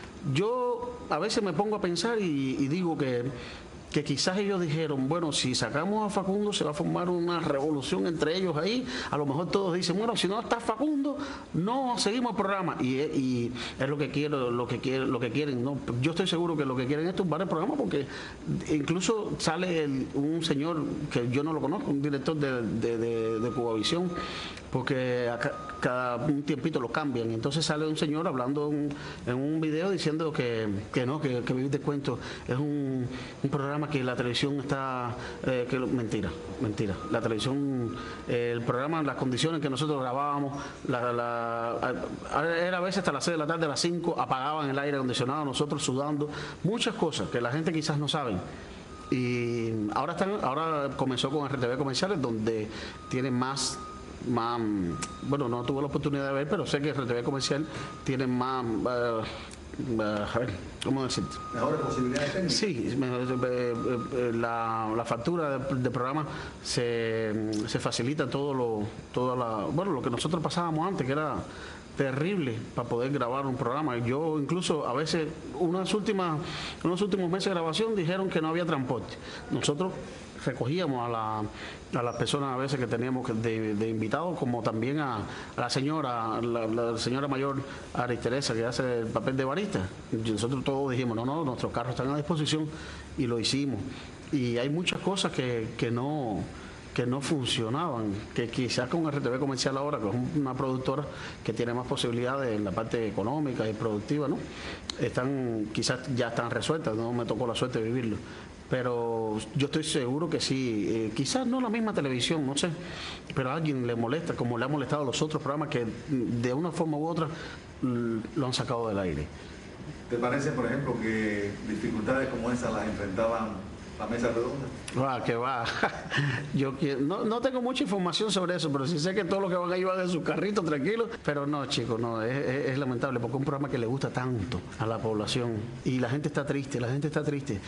Yo a veces me pongo a pensar y, y digo que que quizás ellos dijeron, bueno, si sacamos a Facundo se va a formar una revolución entre ellos ahí, a lo mejor todos dicen, bueno, si no está Facundo, no seguimos el programa, y, y es lo que quiero, lo que quieren, lo que quieren, no, yo estoy seguro que lo que quieren es tumbar el programa, porque incluso sale el, un señor que yo no lo conozco, un director de, de, de, de Cubavisión, porque acá, cada un tiempito lo cambian, y entonces sale un señor hablando un, en un video diciendo que, que no, que, que Vivir de Cuentos es un, un programa que la televisión está, eh, que mentira, mentira, la televisión, eh, el programa, las condiciones que nosotros grabábamos, la, la, era a veces hasta las seis de la tarde, a las cinco, apagaban el aire acondicionado, nosotros sudando, muchas cosas que la gente quizás no saben. Y ahora están, ahora comenzó con R T V Comerciales, donde tienen más más, bueno, no tuve la oportunidad de ver, pero sé que R T V Comercial tiene más, uh, uh, a ver, ¿cómo decirte? ¿Mejores posibilidades técnicas? Sí, la, la factura del de programa se, se facilita todo lo, toda la, bueno, lo que nosotros pasábamos antes, que era terrible para poder grabar un programa. Yo incluso a veces, unas últimas, unos últimos meses de grabación dijeron que no había transporte. Nosotros recogíamos a, la, a las personas a veces que teníamos de, de invitados, como también a, a la señora, la, la señora mayor Aris Teresa, que hace el papel de barista. Y nosotros todos dijimos, no, no, nuestros carros están a disposición, y lo hicimos. Y hay muchas cosas que, que no que no funcionaban, que quizás con R T V Comercial ahora, que es una productora que tiene más posibilidades en la parte económica y productiva, ¿no? Están, quizás ya están resueltas, no me tocó la suerte de vivirlo. Pero yo estoy seguro que sí, eh, quizás no la misma televisión, no sé, pero a alguien le molesta, como le ha molestado a los otros programas que de una forma u otra lo han sacado del aire. ¿Te parece, por ejemplo, que dificultades como esas las enfrentaban la mesa redonda. Va, que va. Yo quiero, no, no tengo mucha información sobre eso, pero sí sé que todos los que van ahí van en sus carritos tranquilos. Pero no, chicos, no, es, es, es lamentable porque es un programa que le gusta tanto a la población y la gente está triste, la gente está triste.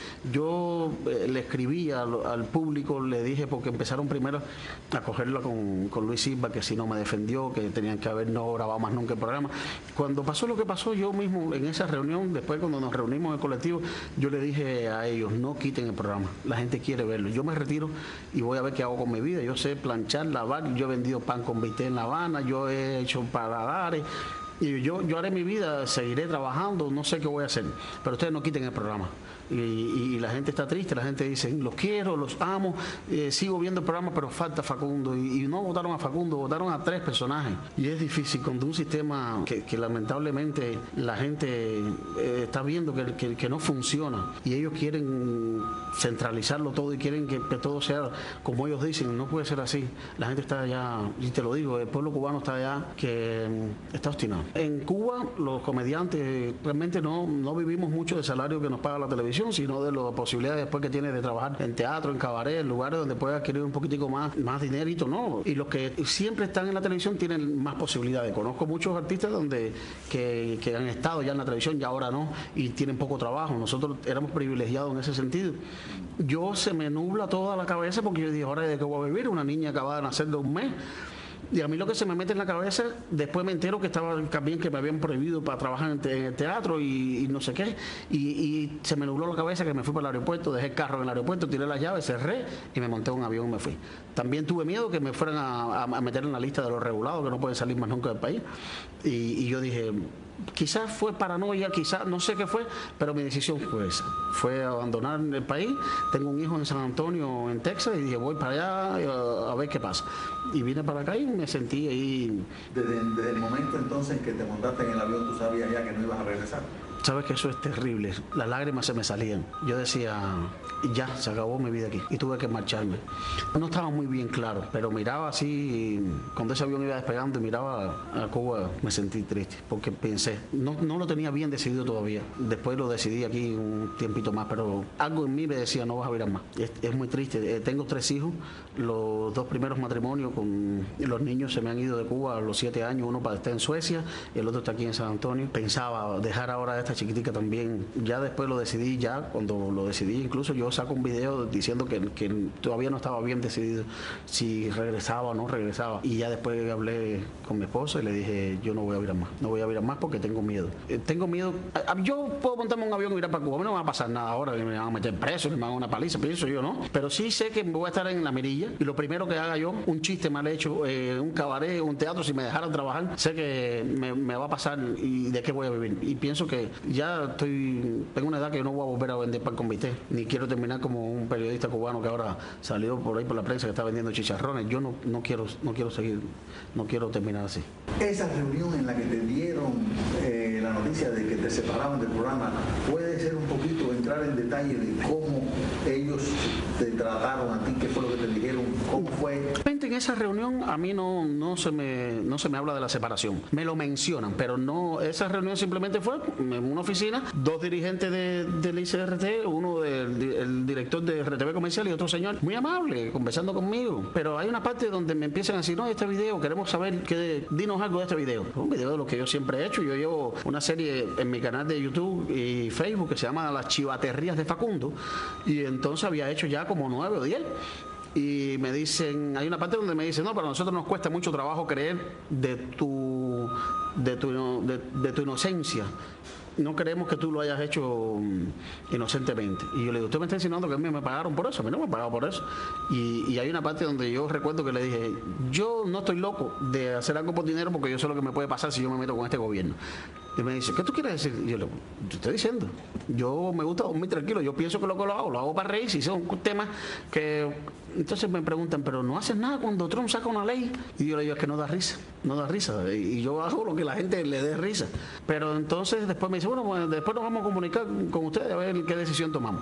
Yo eh, le escribí al, al público, le dije, porque empezaron primero a cogerla con, con Luis Silva, que si no me defendió, que tenían que haber no grabado más nunca el programa. Cuando pasó lo que pasó, yo mismo en esa reunión, después cuando nos reunimos en el colectivo, yo le dije a ellos, no quiten el programa, la gente quiere verlo. Yo me retiro y voy a ver qué hago con mi vida. Yo sé planchar, lavar, yo he vendido pan con bistec en La Habana, yo he hecho paladares. Y yo, yo haré mi vida, seguiré trabajando, no sé qué voy a hacer, pero ustedes no quiten el programa. Y, y, y la gente está triste, la gente dice, los quiero, los amo, eh, sigo viendo el programa, pero falta Facundo. Y, y no votaron a Facundo, votaron a tres personajes. Y es difícil cuando un sistema que, que lamentablemente la gente eh, está viendo que, que, que no funciona y ellos quieren centralizarlo todo y quieren que, que todo sea como ellos dicen. No puede ser así. La gente está allá, y te lo digo, el pueblo cubano está allá que mm, está obstinado. En Cuba los comediantes realmente no, no vivimos mucho del salario que nos paga la televisión, sino de las posibilidades después que tiene de trabajar en teatro, en cabaret, en lugares donde puede adquirir un poquitico más, más dinerito, ¿no? Y los que siempre están en la televisión tienen más posibilidades. Conozco muchos artistas donde que, que han estado ya en la televisión y ahora no, y tienen poco trabajo. Nosotros éramos privilegiados en ese sentido. Yo se me nubla toda la cabeza porque yo dije, ahora de qué voy a vivir, una niña acabada de nacer de un mes. Y a mí lo que se me mete en la cabeza, después me entero que estaba también que me habían prohibido para trabajar en, te, en el teatro y, y no sé qué. Y, y se me nubló la cabeza que me fui para el aeropuerto, dejé el carro en el aeropuerto, tiré las llaves, cerré y me monté en un avión y me fui. También tuve miedo que me fueran a, a meter en la lista de los regulados, que no pueden salir más nunca del país. Y, y yo dije, quizás fue paranoia, quizás no sé qué fue, pero mi decisión fue esa. Fue abandonar el país. Tengo un hijo en San Antonio, en Texas, y dije, voy para allá a, a ver qué pasa. Y vine para acá y me sentí ahí. Desde, desde el momento entonces en que te montaste en el avión, ¿tú sabías ya que no ibas a regresar? Sabes que eso es terrible, las lágrimas se me salían. Yo decía, ya, se acabó mi vida aquí y tuve que marcharme. No estaba muy bien claro, pero miraba así, cuando ese avión iba despegando y miraba a Cuba, me sentí triste, porque pensé, no, no lo tenía bien decidido todavía. Después lo decidí aquí un tiempito más, pero algo en mí me decía, no vas a virar más. Es, es muy triste. Eh, tengo tres hijos, los dos primeros matrimonios con los niños se me han ido de Cuba a los siete años, uno para estar en Suecia y el otro está aquí en San Antonio. Pensaba dejar ahora a esta chiquitica también. Ya después lo decidí, ya cuando lo decidí, incluso yo saco un video diciendo que, que todavía no estaba bien decidido si regresaba o no regresaba. Y ya después hablé con mi esposa y le dije, yo no voy a virar más, no voy a virar más porque tengo miedo. Eh, tengo miedo. Yo puedo montarme un avión y ir a para Cuba, a mí no me va a pasar nada ahora, que me van a meter preso, que me van a una paliza, pienso yo, ¿no? Pero sí sé que voy a estar en la mirilla y lo primero que haga yo, un chiste mal hecho, eh, un cabaret, un teatro, si me dejaran trabajar, sé que me, me va a pasar y de qué voy a vivir. Y pienso que ya estoy, tengo una edad que yo no voy a volver a vender pan con bistec, ni quiero terminar como un periodista cubano que ahora salió por ahí por la prensa que está vendiendo chicharrones. Yo no, no quiero, no quiero seguir, no quiero terminar así. Esa reunión en la que te dieron eh, la noticia de que te separaban del programa, puede ser un poquito entrar en detalle de cómo ellos te trataron a ti, qué fue lo que te dijeron, cómo fue. En esa reunión a mí no, no se me no se me habla de la separación, me lo mencionan, pero no, esa reunión simplemente fue en una oficina, dos dirigentes de, del I C R T, uno del el director de R T V Comercial y otro señor muy amable, conversando conmigo, pero hay una parte donde me empiezan a decir, no, este video, queremos saber, que, dinos algo de este video. Un video de lo que yo siempre he hecho. Yo llevo una serie en mi canal de YouTube y Facebook que se llama Las Chivaterías de Facundo, y entonces había hecho ya como nueve o diez. Y me dicen, hay una parte donde me dicen, no, para nosotros nos cuesta mucho trabajo creer de tu, de tu, de, de tu inocencia. No creemos que tú lo hayas hecho inocentemente. Y yo le digo, usted me está insinuando que a mí me pagaron por eso. A mí no me pagaron por eso. Y, y hay una parte donde yo recuerdo que le dije, yo no estoy loco de hacer algo por dinero porque yo sé lo que me puede pasar si yo me meto con este gobierno. Y me dice, ¿qué tú quieres decir? Y yo le digo, yo estoy diciendo, yo me gusta dormir tranquilo, yo pienso que lo que lo hago, lo hago para reír, si son temas que... Entonces me preguntan, pero no haces nada cuando Trump saca una ley. Y yo le digo, es que no da risa, no da risa. Y yo hago lo que la gente le dé risa. Pero entonces después me dice, bueno, pues después nos vamos a comunicar con ustedes a ver qué decisión tomamos.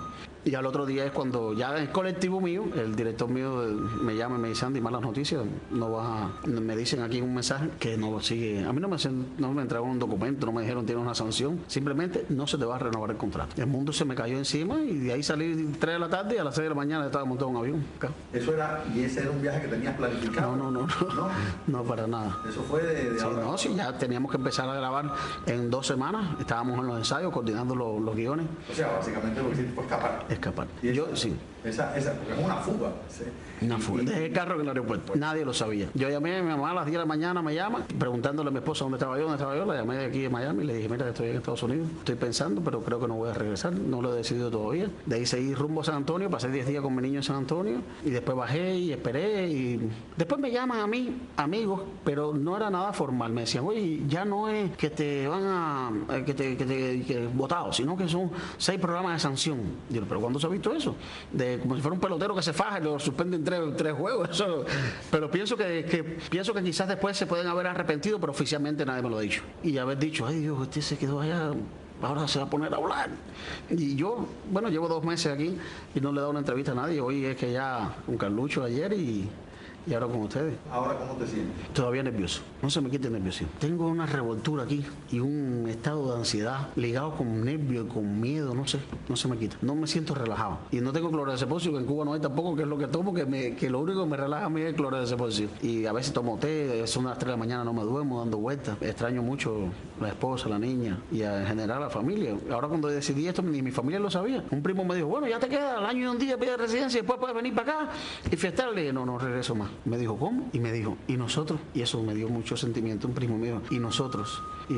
Y al otro día es cuando ya el colectivo mío, el director mío me llama y me dice, Andy, malas noticias, no vas a... me dicen aquí un mensaje que no sigue, a mí no me, no me entregaron un documento, no me dijeron tienes una sanción, simplemente no se te va a renovar el contrato. El mundo se me cayó encima y de ahí salí tres de la tarde y a las seis de la mañana estaba montado en un avión. Acá. Eso era, y ese era un viaje que tenías planificado. No, no, no, no, no, no para nada. Eso fue de, de sí, ahora. No, sí, ya teníamos que empezar a grabar en dos semanas, estábamos en los ensayos coordinando los, los guiones. O sea, básicamente lo que hiciste fue escapar. Escapar. Y Yo, esa, sí. Esa, esa, porque es una fuga. Sí. Una fuga. Dejé el carro en el aeropuerto. Nadie lo sabía. Yo llamé a mi mamá a las diez de la mañana, me llama, preguntándole a mi esposa dónde estaba yo, dónde estaba yo. La llamé de aquí de Miami y le dije, mira, estoy en Estados Unidos, estoy pensando, pero creo que no voy a regresar, no lo he decidido todavía. De ahí seguí rumbo a San Antonio, pasé diez días con mi niño en San Antonio y después bajé y esperé y después me llaman a mí, amigos, pero no era nada formal. Me decían, oye, ya no es que te van a, que te, que te que votado, sino que son seis programas de sanción. Digo, pero ¿cuándo se ha visto eso? De como si fuera un pelotero que se faja y lo suspenden tres, tres juegos. Eso, pero pienso que, que pienso que quizás después se pueden haber arrepentido, pero oficialmente nadie me lo ha dicho. Y haber dicho, ay Dios, usted se quedó allá, ahora se va a poner a hablar. Y yo, bueno, llevo dos meses aquí y no le he dado una entrevista a nadie. Hoy es que ya con Carlucho ayer y, y ahora con ustedes. ¿Ahora cómo te sientes? Todavía nervioso, no se me quite el nerviosismo. Tengo una revoltura aquí y un estado de ansiedad ligado con nervio y con miedo, no sé, no se me quita. No me siento relajado. Y no tengo clorexepocio, que en Cuba no hay tampoco, que es lo que tomo, que, me, que lo único que me relaja a mí es el clorexepocio. Y a veces tomo té, son las tres de la mañana, no me duermo dando vueltas. Extraño mucho la esposa, la niña y en general la familia. Ahora cuando decidí esto, ni mi familia lo sabía. Un primo me dijo, bueno, ya te queda el año y un día pide residencia y después puedes venir para acá y festar. Le dije, no, no regreso más. Me dijo, ¿cómo? Y me dijo, ¿y nosotros? Y eso me dio mucho sentimiento. Un primo mío, ¿y nosotros? Y,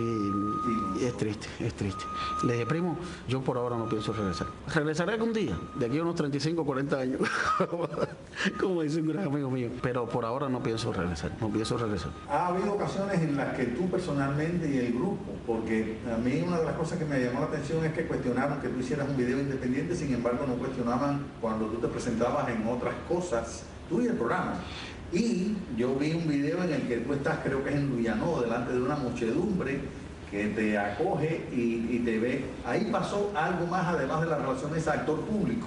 y es triste, es triste. Le dije, primo, yo por ahora no pienso regresar. Regresaré algún día, de aquí a unos treinta y cinco, cuarenta años, como dice un gran amigo mío. Pero por ahora no pienso regresar, no pienso regresar. Ha habido ocasiones en las que tú personalmente y el grupo, porque a mí una de las cosas que me llamó la atención es que cuestionaron que tú hicieras un video independiente, sin embargo no cuestionaban cuando tú te presentabas en otras cosas, tú y el programa. Y yo vi un video en el que tú estás, creo que es en Luyanó, delante de una muchedumbre que te acoge y, y te ve. Ahí pasó algo más además de la relación de ese actor público.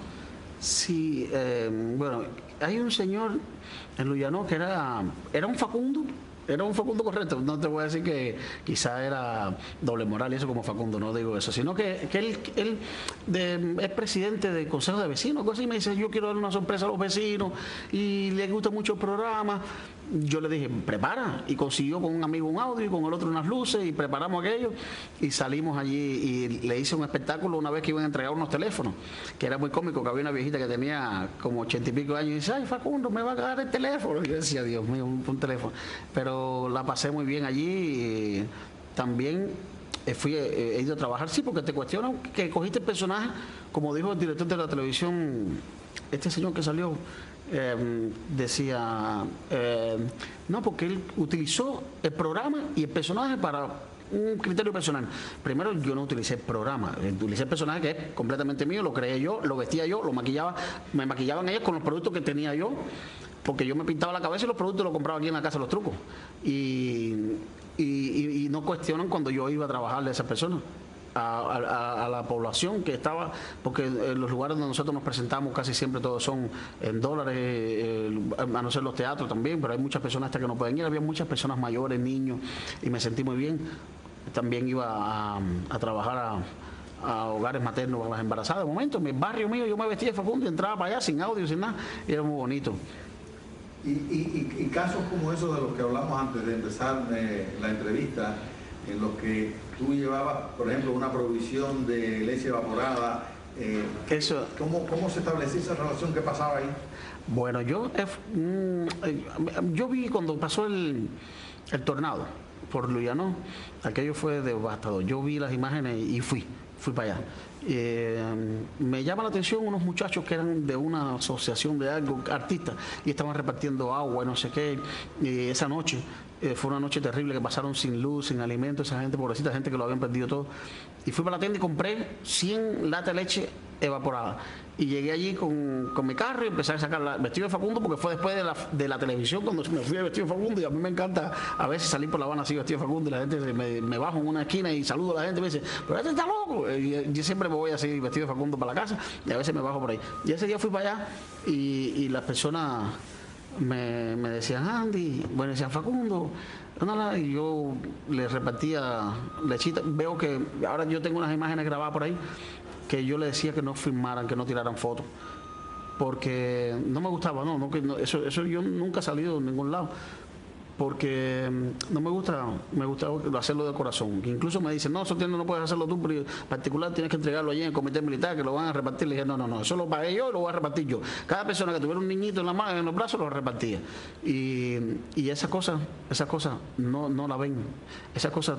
Sí, eh, bueno, hay un señor en Luyanó que era, era un Facundo. Era un Facundo correcto, no te voy a decir que quizá era doble moral y eso como Facundo, no digo eso, sino que, que él, él de, es presidente del Consejo de Vecinos, cosas, y me dice, yo quiero dar una sorpresa a los vecinos y les gusta mucho el programa. Yo le dije, prepara, y consiguió con un amigo un audio y con el otro unas luces y preparamos aquello y salimos allí y le hice un espectáculo una vez que iban a entregar unos teléfonos, que era muy cómico, que había una viejita que tenía como ochenta y pico años y dice, ay Facundo, me va a cagar el teléfono. Y yo decía, Dios mío, un, un teléfono. Pero la pasé muy bien allí y también fui, he ido a trabajar, sí, porque te cuestionan que cogiste el personaje, como dijo el director de la televisión, este señor que salió, Eh, decía, eh, no, porque él utilizó el programa y el personaje para un criterio personal. Primero, yo no utilicé el programa, utilicé el personaje que es completamente mío, lo creé yo, lo vestía yo, lo maquillaba, me maquillaban ellas con los productos que tenía yo, porque yo me pintaba la cabeza y los productos los compraba aquí en la casa Los Trucos. Y, y, y, y no cuestionan cuando yo iba a trabajarle a esa persona. A, a, a la población que estaba, porque en los lugares donde nosotros nos presentamos casi siempre todos son en dólares, eh, a no ser los teatros también, pero hay muchas personas hasta que no pueden ir, había muchas personas mayores, niños, y me sentí muy bien. También iba a, a trabajar a, a hogares maternos para las embarazadas. De momento, en mi barrio mío, yo me vestía de Facundo y entraba para allá sin audio, sin nada, y era muy bonito. Y, y, y, y casos como esos de los que hablamos antes de empezar eh, la entrevista, en los que tú llevabas, por ejemplo, una provisión de leche evaporada, eh, Eso, ¿cómo, ¿cómo se establecía esa relación? ¿Qué pasaba ahí? Bueno, yo, eh, yo vi cuando pasó el, el tornado por Luyanó, aquello fue devastador. Yo vi las imágenes y fui, fui para allá. Eh, me llama la atención unos muchachos que eran de una asociación de algo, artistas, y estaban repartiendo agua y no sé qué. Eh, esa noche eh, fue una noche terrible, que pasaron sin luz, sin alimento, esa gente pobrecita, gente que lo habían perdido todo. Y fui para la tienda y compré cien latas de leche evaporada. Y llegué allí con, con mi carro y empecé a sacar el vestido de Facundo, porque fue después de la, de la televisión cuando me fui de vestido de Facundo. Y a mí me encanta a veces salir por La Habana así vestido de Facundo, y la gente me, me bajo en una esquina y saludo a la gente y me dice, pero este está loco. Y yo siempre me voy así vestido de Facundo para la casa y a veces me bajo por ahí. Y ese día fui para allá y, y las personas me, me decían, Andy, bueno, decían Facundo, no, y yo les repartía lechita. Veo que ahora yo tengo unas imágenes grabadas por ahí que yo le decía que no filmaran, que no tiraran fotos, porque no me gustaba, no, no, que no eso, eso yo nunca he salido de ningún lado, porque no me gusta, me gusta hacerlo de corazón. Incluso me dicen, no, eso tiene, no puedes hacerlo tú, pero en particular tienes que entregarlo allí en el comité militar, que lo van a repartir. Le dije, no, no, no, eso lo pagué yo y lo voy a repartir yo. Cada persona que tuviera un niñito en la mano, en los brazos, lo repartía. Y, y esas cosas, esas cosas no, no la ven. Esas cosas,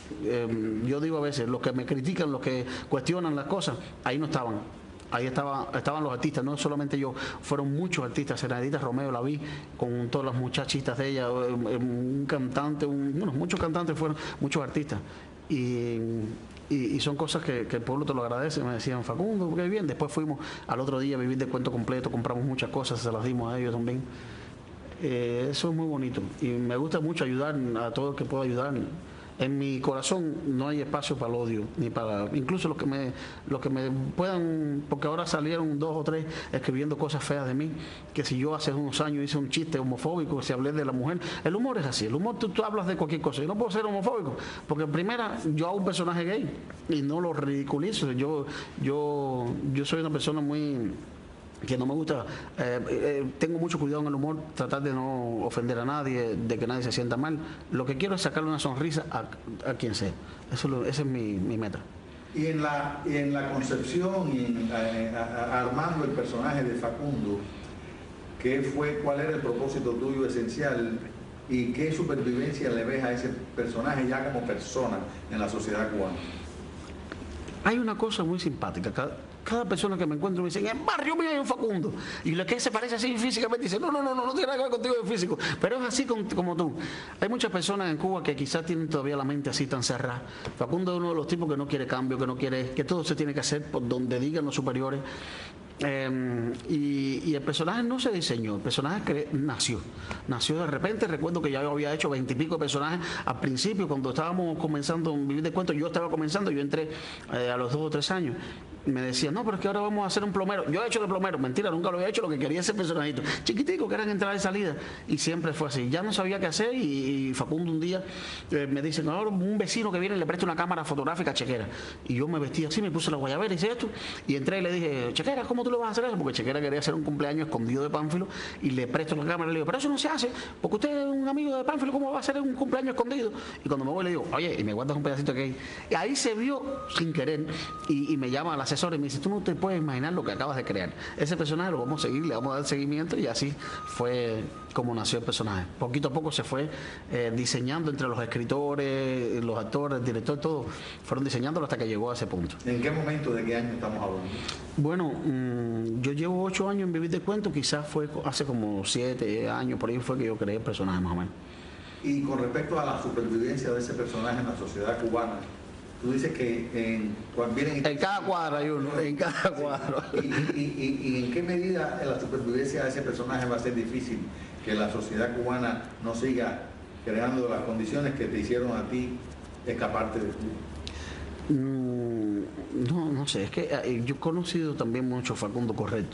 eh, yo digo a veces, los que me critican, los que cuestionan las cosas, ahí no estaban. Ahí estaba, estaban los artistas, no solamente yo, fueron muchos artistas. Serenadita Romeo la vi con todas las muchachitas de ella, un cantante, un, bueno, muchos cantantes fueron, muchos artistas. Y, y, y son cosas que, que el pueblo te lo agradece. Me decían, Facundo, qué bien. Después fuimos al otro día a vivir de cuento completo, compramos muchas cosas, se las dimos a ellos también. Eh, eso es muy bonito y me gusta mucho ayudar a todo el que pueda ayudar. En mi corazón no hay espacio para el odio, ni para incluso los que me los que me puedan, porque ahora salieron dos o tres escribiendo cosas feas de mí, que si yo hace unos años hice un chiste homofóbico, si hablé de la mujer, el humor es así, el humor tú, tú hablas de cualquier cosa, yo no puedo ser homofóbico, porque en primera yo hago un personaje gay y no lo ridiculizo, yo, yo, yo soy una persona muy... que no me gusta, eh, eh, tengo mucho cuidado en el humor, tratar de no ofender a nadie, de que nadie se sienta mal. Lo que quiero es sacarle una sonrisa a, a quien sea. Eso lo, esa es mi, mi meta. Y en la, y en la concepción y en, eh, a, a, armando el personaje de Facundo, ¿qué fue, cuál era el propósito tuyo esencial y qué supervivencia le ves a ese personaje ya como persona en la sociedad cubana? Hay una cosa muy simpática. Cada, cada persona que me encuentro me dice, en el barrio mío hay un Facundo. Y lo que se parece así físicamente dice, no, no, no, no, no tiene nada que ver contigo de físico. Pero es así como, como tú. Hay muchas personas en Cuba que quizás tienen todavía la mente así tan cerrada. Facundo es uno de los tipos que no quiere cambio, que no quiere, que todo se tiene que hacer por donde digan los superiores. Eh, y, y el personaje no se diseñó, el personaje que nació, nació de repente. Recuerdo que ya yo había hecho veintipico de personajes al principio, cuando estábamos comenzando a vivir de cuentos. Yo estaba comenzando, yo entré eh, a los dos o tres años. Me decían, no, pero es que ahora vamos a hacer un plomero. Yo he hecho de plomero, mentira, nunca lo había hecho, lo que quería ese personajito chiquitico, que eran entrada y salida, y siempre fue así. Ya no sabía qué hacer y, y Facundo un día eh, me dice, ahora un vecino que viene le presta una cámara fotográfica a Chequera. Y yo me vestí así, me puse la guayabera y hice esto, y entré y le dije, Chequera, ¿cómo tú le vas a hacer eso? Porque Chequera quería hacer un cumpleaños escondido de Pánfilo, y le presto la cámara y le digo, pero eso no se hace, porque usted es un amigo de Pánfilo, ¿cómo va a hacer un cumpleaños escondido? Y cuando me voy le digo, oye, y me guardas un pedacito que hay. Y ahí se vio sin querer, y, y me llama al asesor y me dice, tú no te puedes imaginar lo que acabas de crear. Ese personaje lo vamos a seguir, le vamos a dar seguimiento, y así fue como nació el personaje. Poquito a poco se fue eh, diseñando entre los escritores, los actores, el director, todos fueron diseñándolo hasta que llegó a ese punto. ¿En qué momento, de qué año estamos hablando? Bueno, mmm, yo llevo ocho años en vivir de cuento, quizás fue hace como siete años, por ahí fue que yo creé el personaje más o menos. Y con respecto a la supervivencia de ese personaje en la sociedad cubana, tú dices que en, cuando vienen... En cada cuadro hay uno, en cada cuadro. ¿Y, y, y, y en qué medida la supervivencia de ese personaje va a ser difícil que la sociedad cubana no siga creando las condiciones que te hicieron a ti escaparte de Cuba? Mm, no, no sé, es que eh, yo he conocido también mucho Facundo correcto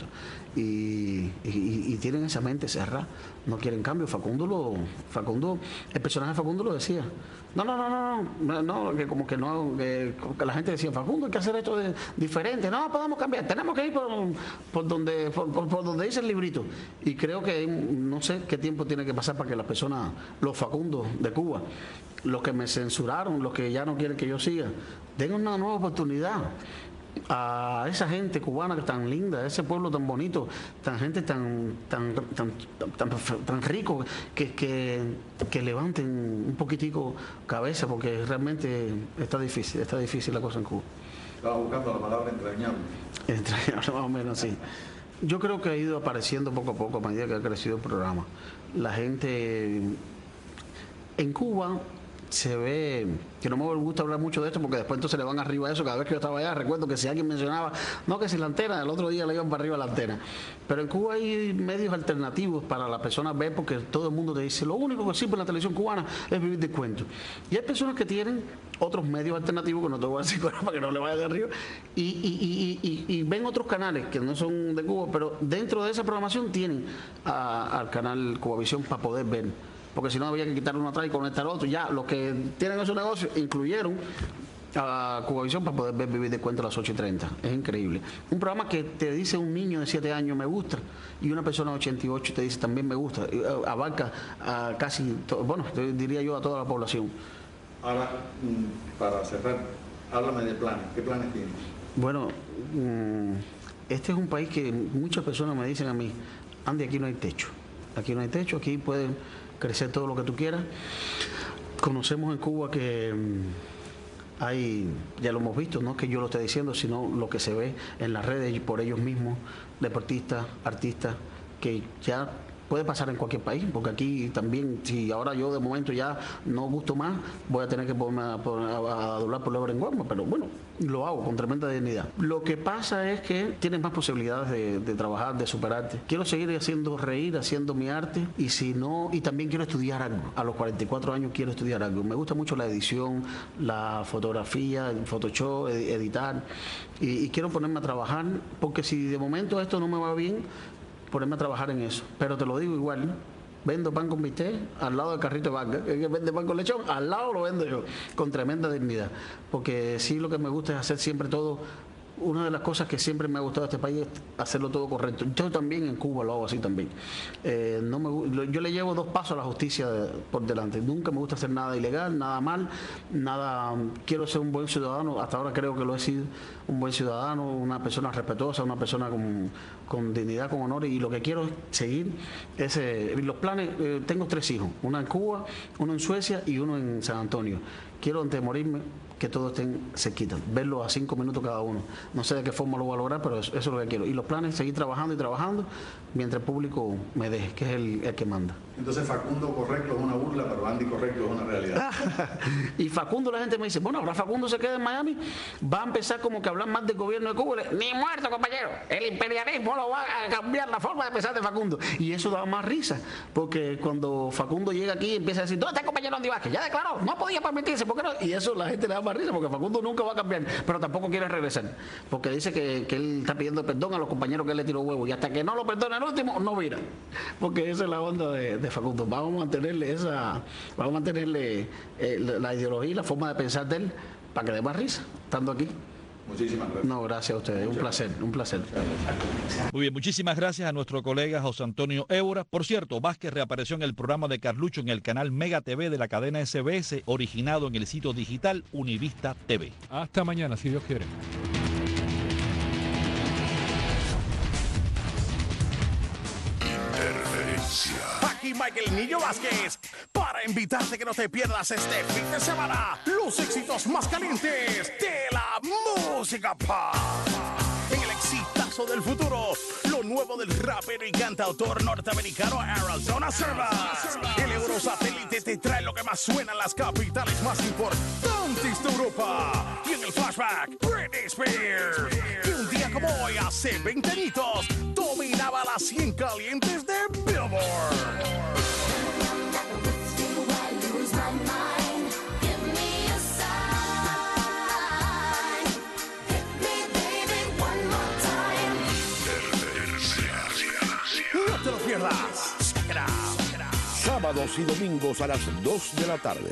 y, y, y tienen esa mente cerrada, no quieren cambio. Facundo lo, Facundo, el personaje de Facundo lo decía. No, no, no, no, no, no, que como que no, que, que la gente decía, Facundo, hay que hacer esto de, diferente, no podemos cambiar, tenemos que ir por, por donde por, por, por donde dice el librito. Y creo que no sé qué tiempo tiene que pasar para que las personas, los Facundos de Cuba, los que me censuraron, los que ya no quieren que yo siga, den una nueva oportunidad a esa gente cubana que es tan linda, ese pueblo tan bonito, tan gente tan tan tan tan, tan, tan rico, que, que, que levanten un poquitico cabeza, porque realmente está difícil, está difícil la cosa en Cuba. Estaba buscando la palabra entrañable. Entrañable, más o menos, sí. Yo creo que ha ido apareciendo poco a poco a medida que ha crecido el programa. La gente en Cuba se ve, que no me gusta hablar mucho de esto porque después entonces le van arriba a eso. Cada vez que yo estaba allá recuerdo que si alguien mencionaba, no, que si la antena, el otro día le iban para arriba la antena. Pero en Cuba hay medios alternativos para las personas ver, porque todo el mundo te dice, lo único que sirve en la televisión cubana es vivir de cuentos. Y hay personas que tienen otros medios alternativos, que no te voy a decir para que no le vaya de arriba, y, y, y, y, y ven otros canales que no son de Cuba, pero dentro de esa programación tienen a, al canal Cubavisión para poder ver. Porque si no había que quitar uno atrás y conectar otro. Ya los que tienen esos negocios incluyeron a Cubavisión para poder ver Vivir de Cuento a las ocho y treinta. Es increíble. Un programa que te dice un niño de siete años me gusta y una persona de ochenta y ocho te dice también me gusta. Abarca a casi, todo, bueno, diría yo a toda la población. Ahora, para cerrar, háblame de planes. ¿Qué planes tienes? Bueno, este es un país que muchas personas me dicen a mí, Andy, aquí no hay techo. Aquí no hay techo, aquí pueden crecer todo lo que tú quieras. Conocemos en Cuba que mmm, hay, ya lo hemos visto, no es que yo lo esté diciendo, sino lo que se ve en las redes por ellos mismos, deportistas, artistas, que ya puede pasar en cualquier país, porque aquí también, si ahora yo de momento ya no gusto más, voy a tener que ponerme a, a, a doblar por la obra en Guarma, pero bueno, lo hago con tremenda dignidad. Lo que pasa es que tienes más posibilidades de, de trabajar, de superarte. Quiero seguir haciendo reír, haciendo mi arte, y si no, y también quiero estudiar algo. A los cuarenta y cuatro años quiero estudiar algo. Me gusta mucho la edición, la fotografía, el Photoshop, ed editar, y, y quiero ponerme a trabajar, porque si de momento esto no me va bien, ponerme a trabajar en eso. Pero te lo digo igual, vendo pan con bistec al lado del carrito de vaca. El que vende pan con lechón, al lado lo vendo yo, con tremenda dignidad. Porque sí, lo que me gusta es hacer siempre todo. Una de las cosas que siempre me ha gustado de este país es hacerlo todo correcto. Yo también en Cuba lo hago así también. Eh, no me, yo le llevo dos pasos a la justicia de, por delante. Nunca me gusta hacer nada ilegal, nada mal, nada. Quiero ser un buen ciudadano. Hasta ahora creo que lo he sido, un buen ciudadano, una persona respetuosa, una persona con, con dignidad, con honor. Y lo que quiero es seguir ese. Los planes. Eh, tengo tres hijos: uno en Cuba, uno en Suecia y uno en San Antonio. Quiero, antes de morirme, que todos estén cerquitas, verlos a cinco minutos cada uno. No sé de qué forma lo voy a lograr, pero eso, eso es lo que quiero. Y los planes, seguir trabajando y trabajando mientras el público me deje, que es el, el que manda. Entonces Facundo Correcto es una burla, pero Andy Correcto es una realidad. Y Facundo, la gente me dice, bueno, ahora Facundo se queda en Miami, va a empezar como que a hablar más del gobierno de Cuba. Ni muerto, compañero. El imperialismo lo va a cambiar la forma de pensar de Facundo. Y eso da más risa, porque cuando Facundo llega aquí y empieza a decir, ¿dónde está el compañero Andy Vázquez? Ya declaró, no podía permitirse, ¿por qué no? Y eso la gente le da más risa, porque Facundo nunca va a cambiar, pero tampoco quiere regresar, porque dice que, que él está pidiendo perdón a los compañeros que él le tiró huevo, y hasta que no lo perdone el último, no vira, porque esa es la onda de, de Facundo. Vamos a mantenerle esa, vamos a mantenerle eh, la, la ideología y la forma de pensar de él, para que dé más risa, estando aquí. Muchísimas gracias. No, gracias a ustedes, un placer, un placer. Muy bien, muchísimas gracias a nuestro colega José Antonio Évora. Por cierto, Vázquez reapareció en el programa de Carlucho en el canal Mega T V de la cadena S B S, originado en el sitio digital Univista T V. Hasta mañana, si Dios quiere. Aquí Michael Niño Vázquez para invitarte que no te pierdas este fin de semana los éxitos más calientes de la música pop. En el exitazo del futuro, lo nuevo del rapero y cantautor norteamericano Arizona Servas. El Eurosatélite te trae lo que más suena en las capitales más importantes de Europa. Y en el flashback, Britney Spears, que un día como hoy, hace veinte añitos, dominaba las cien calientes de Billboard. No te lo pierdas. Sábados y domingos a las dos de la tarde.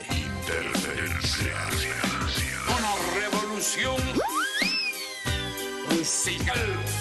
Una revolución musical.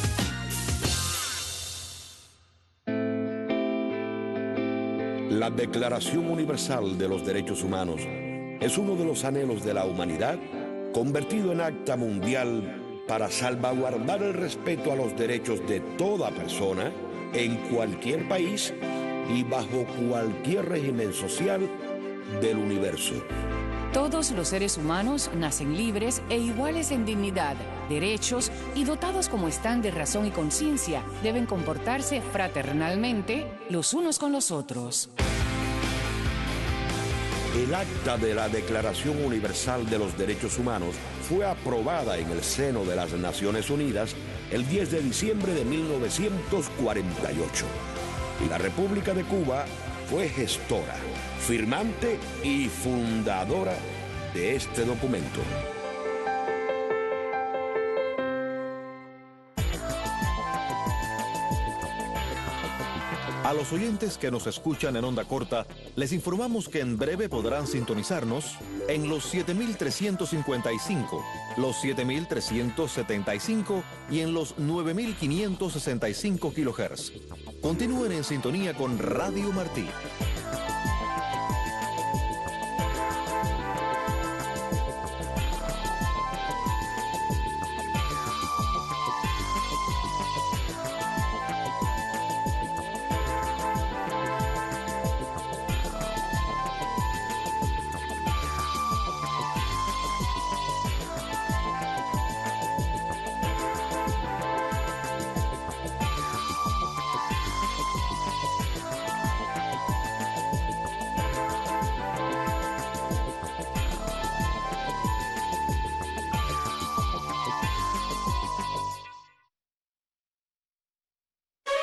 La Declaración Universal de los Derechos Humanos es uno de los anhelos de la humanidad convertido en acta mundial para salvaguardar el respeto a los derechos de toda persona en cualquier país y bajo cualquier régimen social del universo. Todos los seres humanos nacen libres e iguales en dignidad, derechos y dotados como están de razón y conciencia, deben comportarse fraternalmente los unos con los otros. El acta de la Declaración Universal de los Derechos Humanos fue aprobada en el seno de las Naciones Unidas el diez de diciembre de mil novecientos cuarenta y ocho. Y la República de Cuba fue gestora, firmante y fundadora de este documento. A los oyentes que nos escuchan en onda corta, les informamos que en breve podrán sintonizarnos en los siete mil trescientos cincuenta y cinco, los siete mil trescientos setenta y cinco y en los nueve mil quinientos sesenta y cinco kilohertz. Continúen en sintonía con Radio Martí.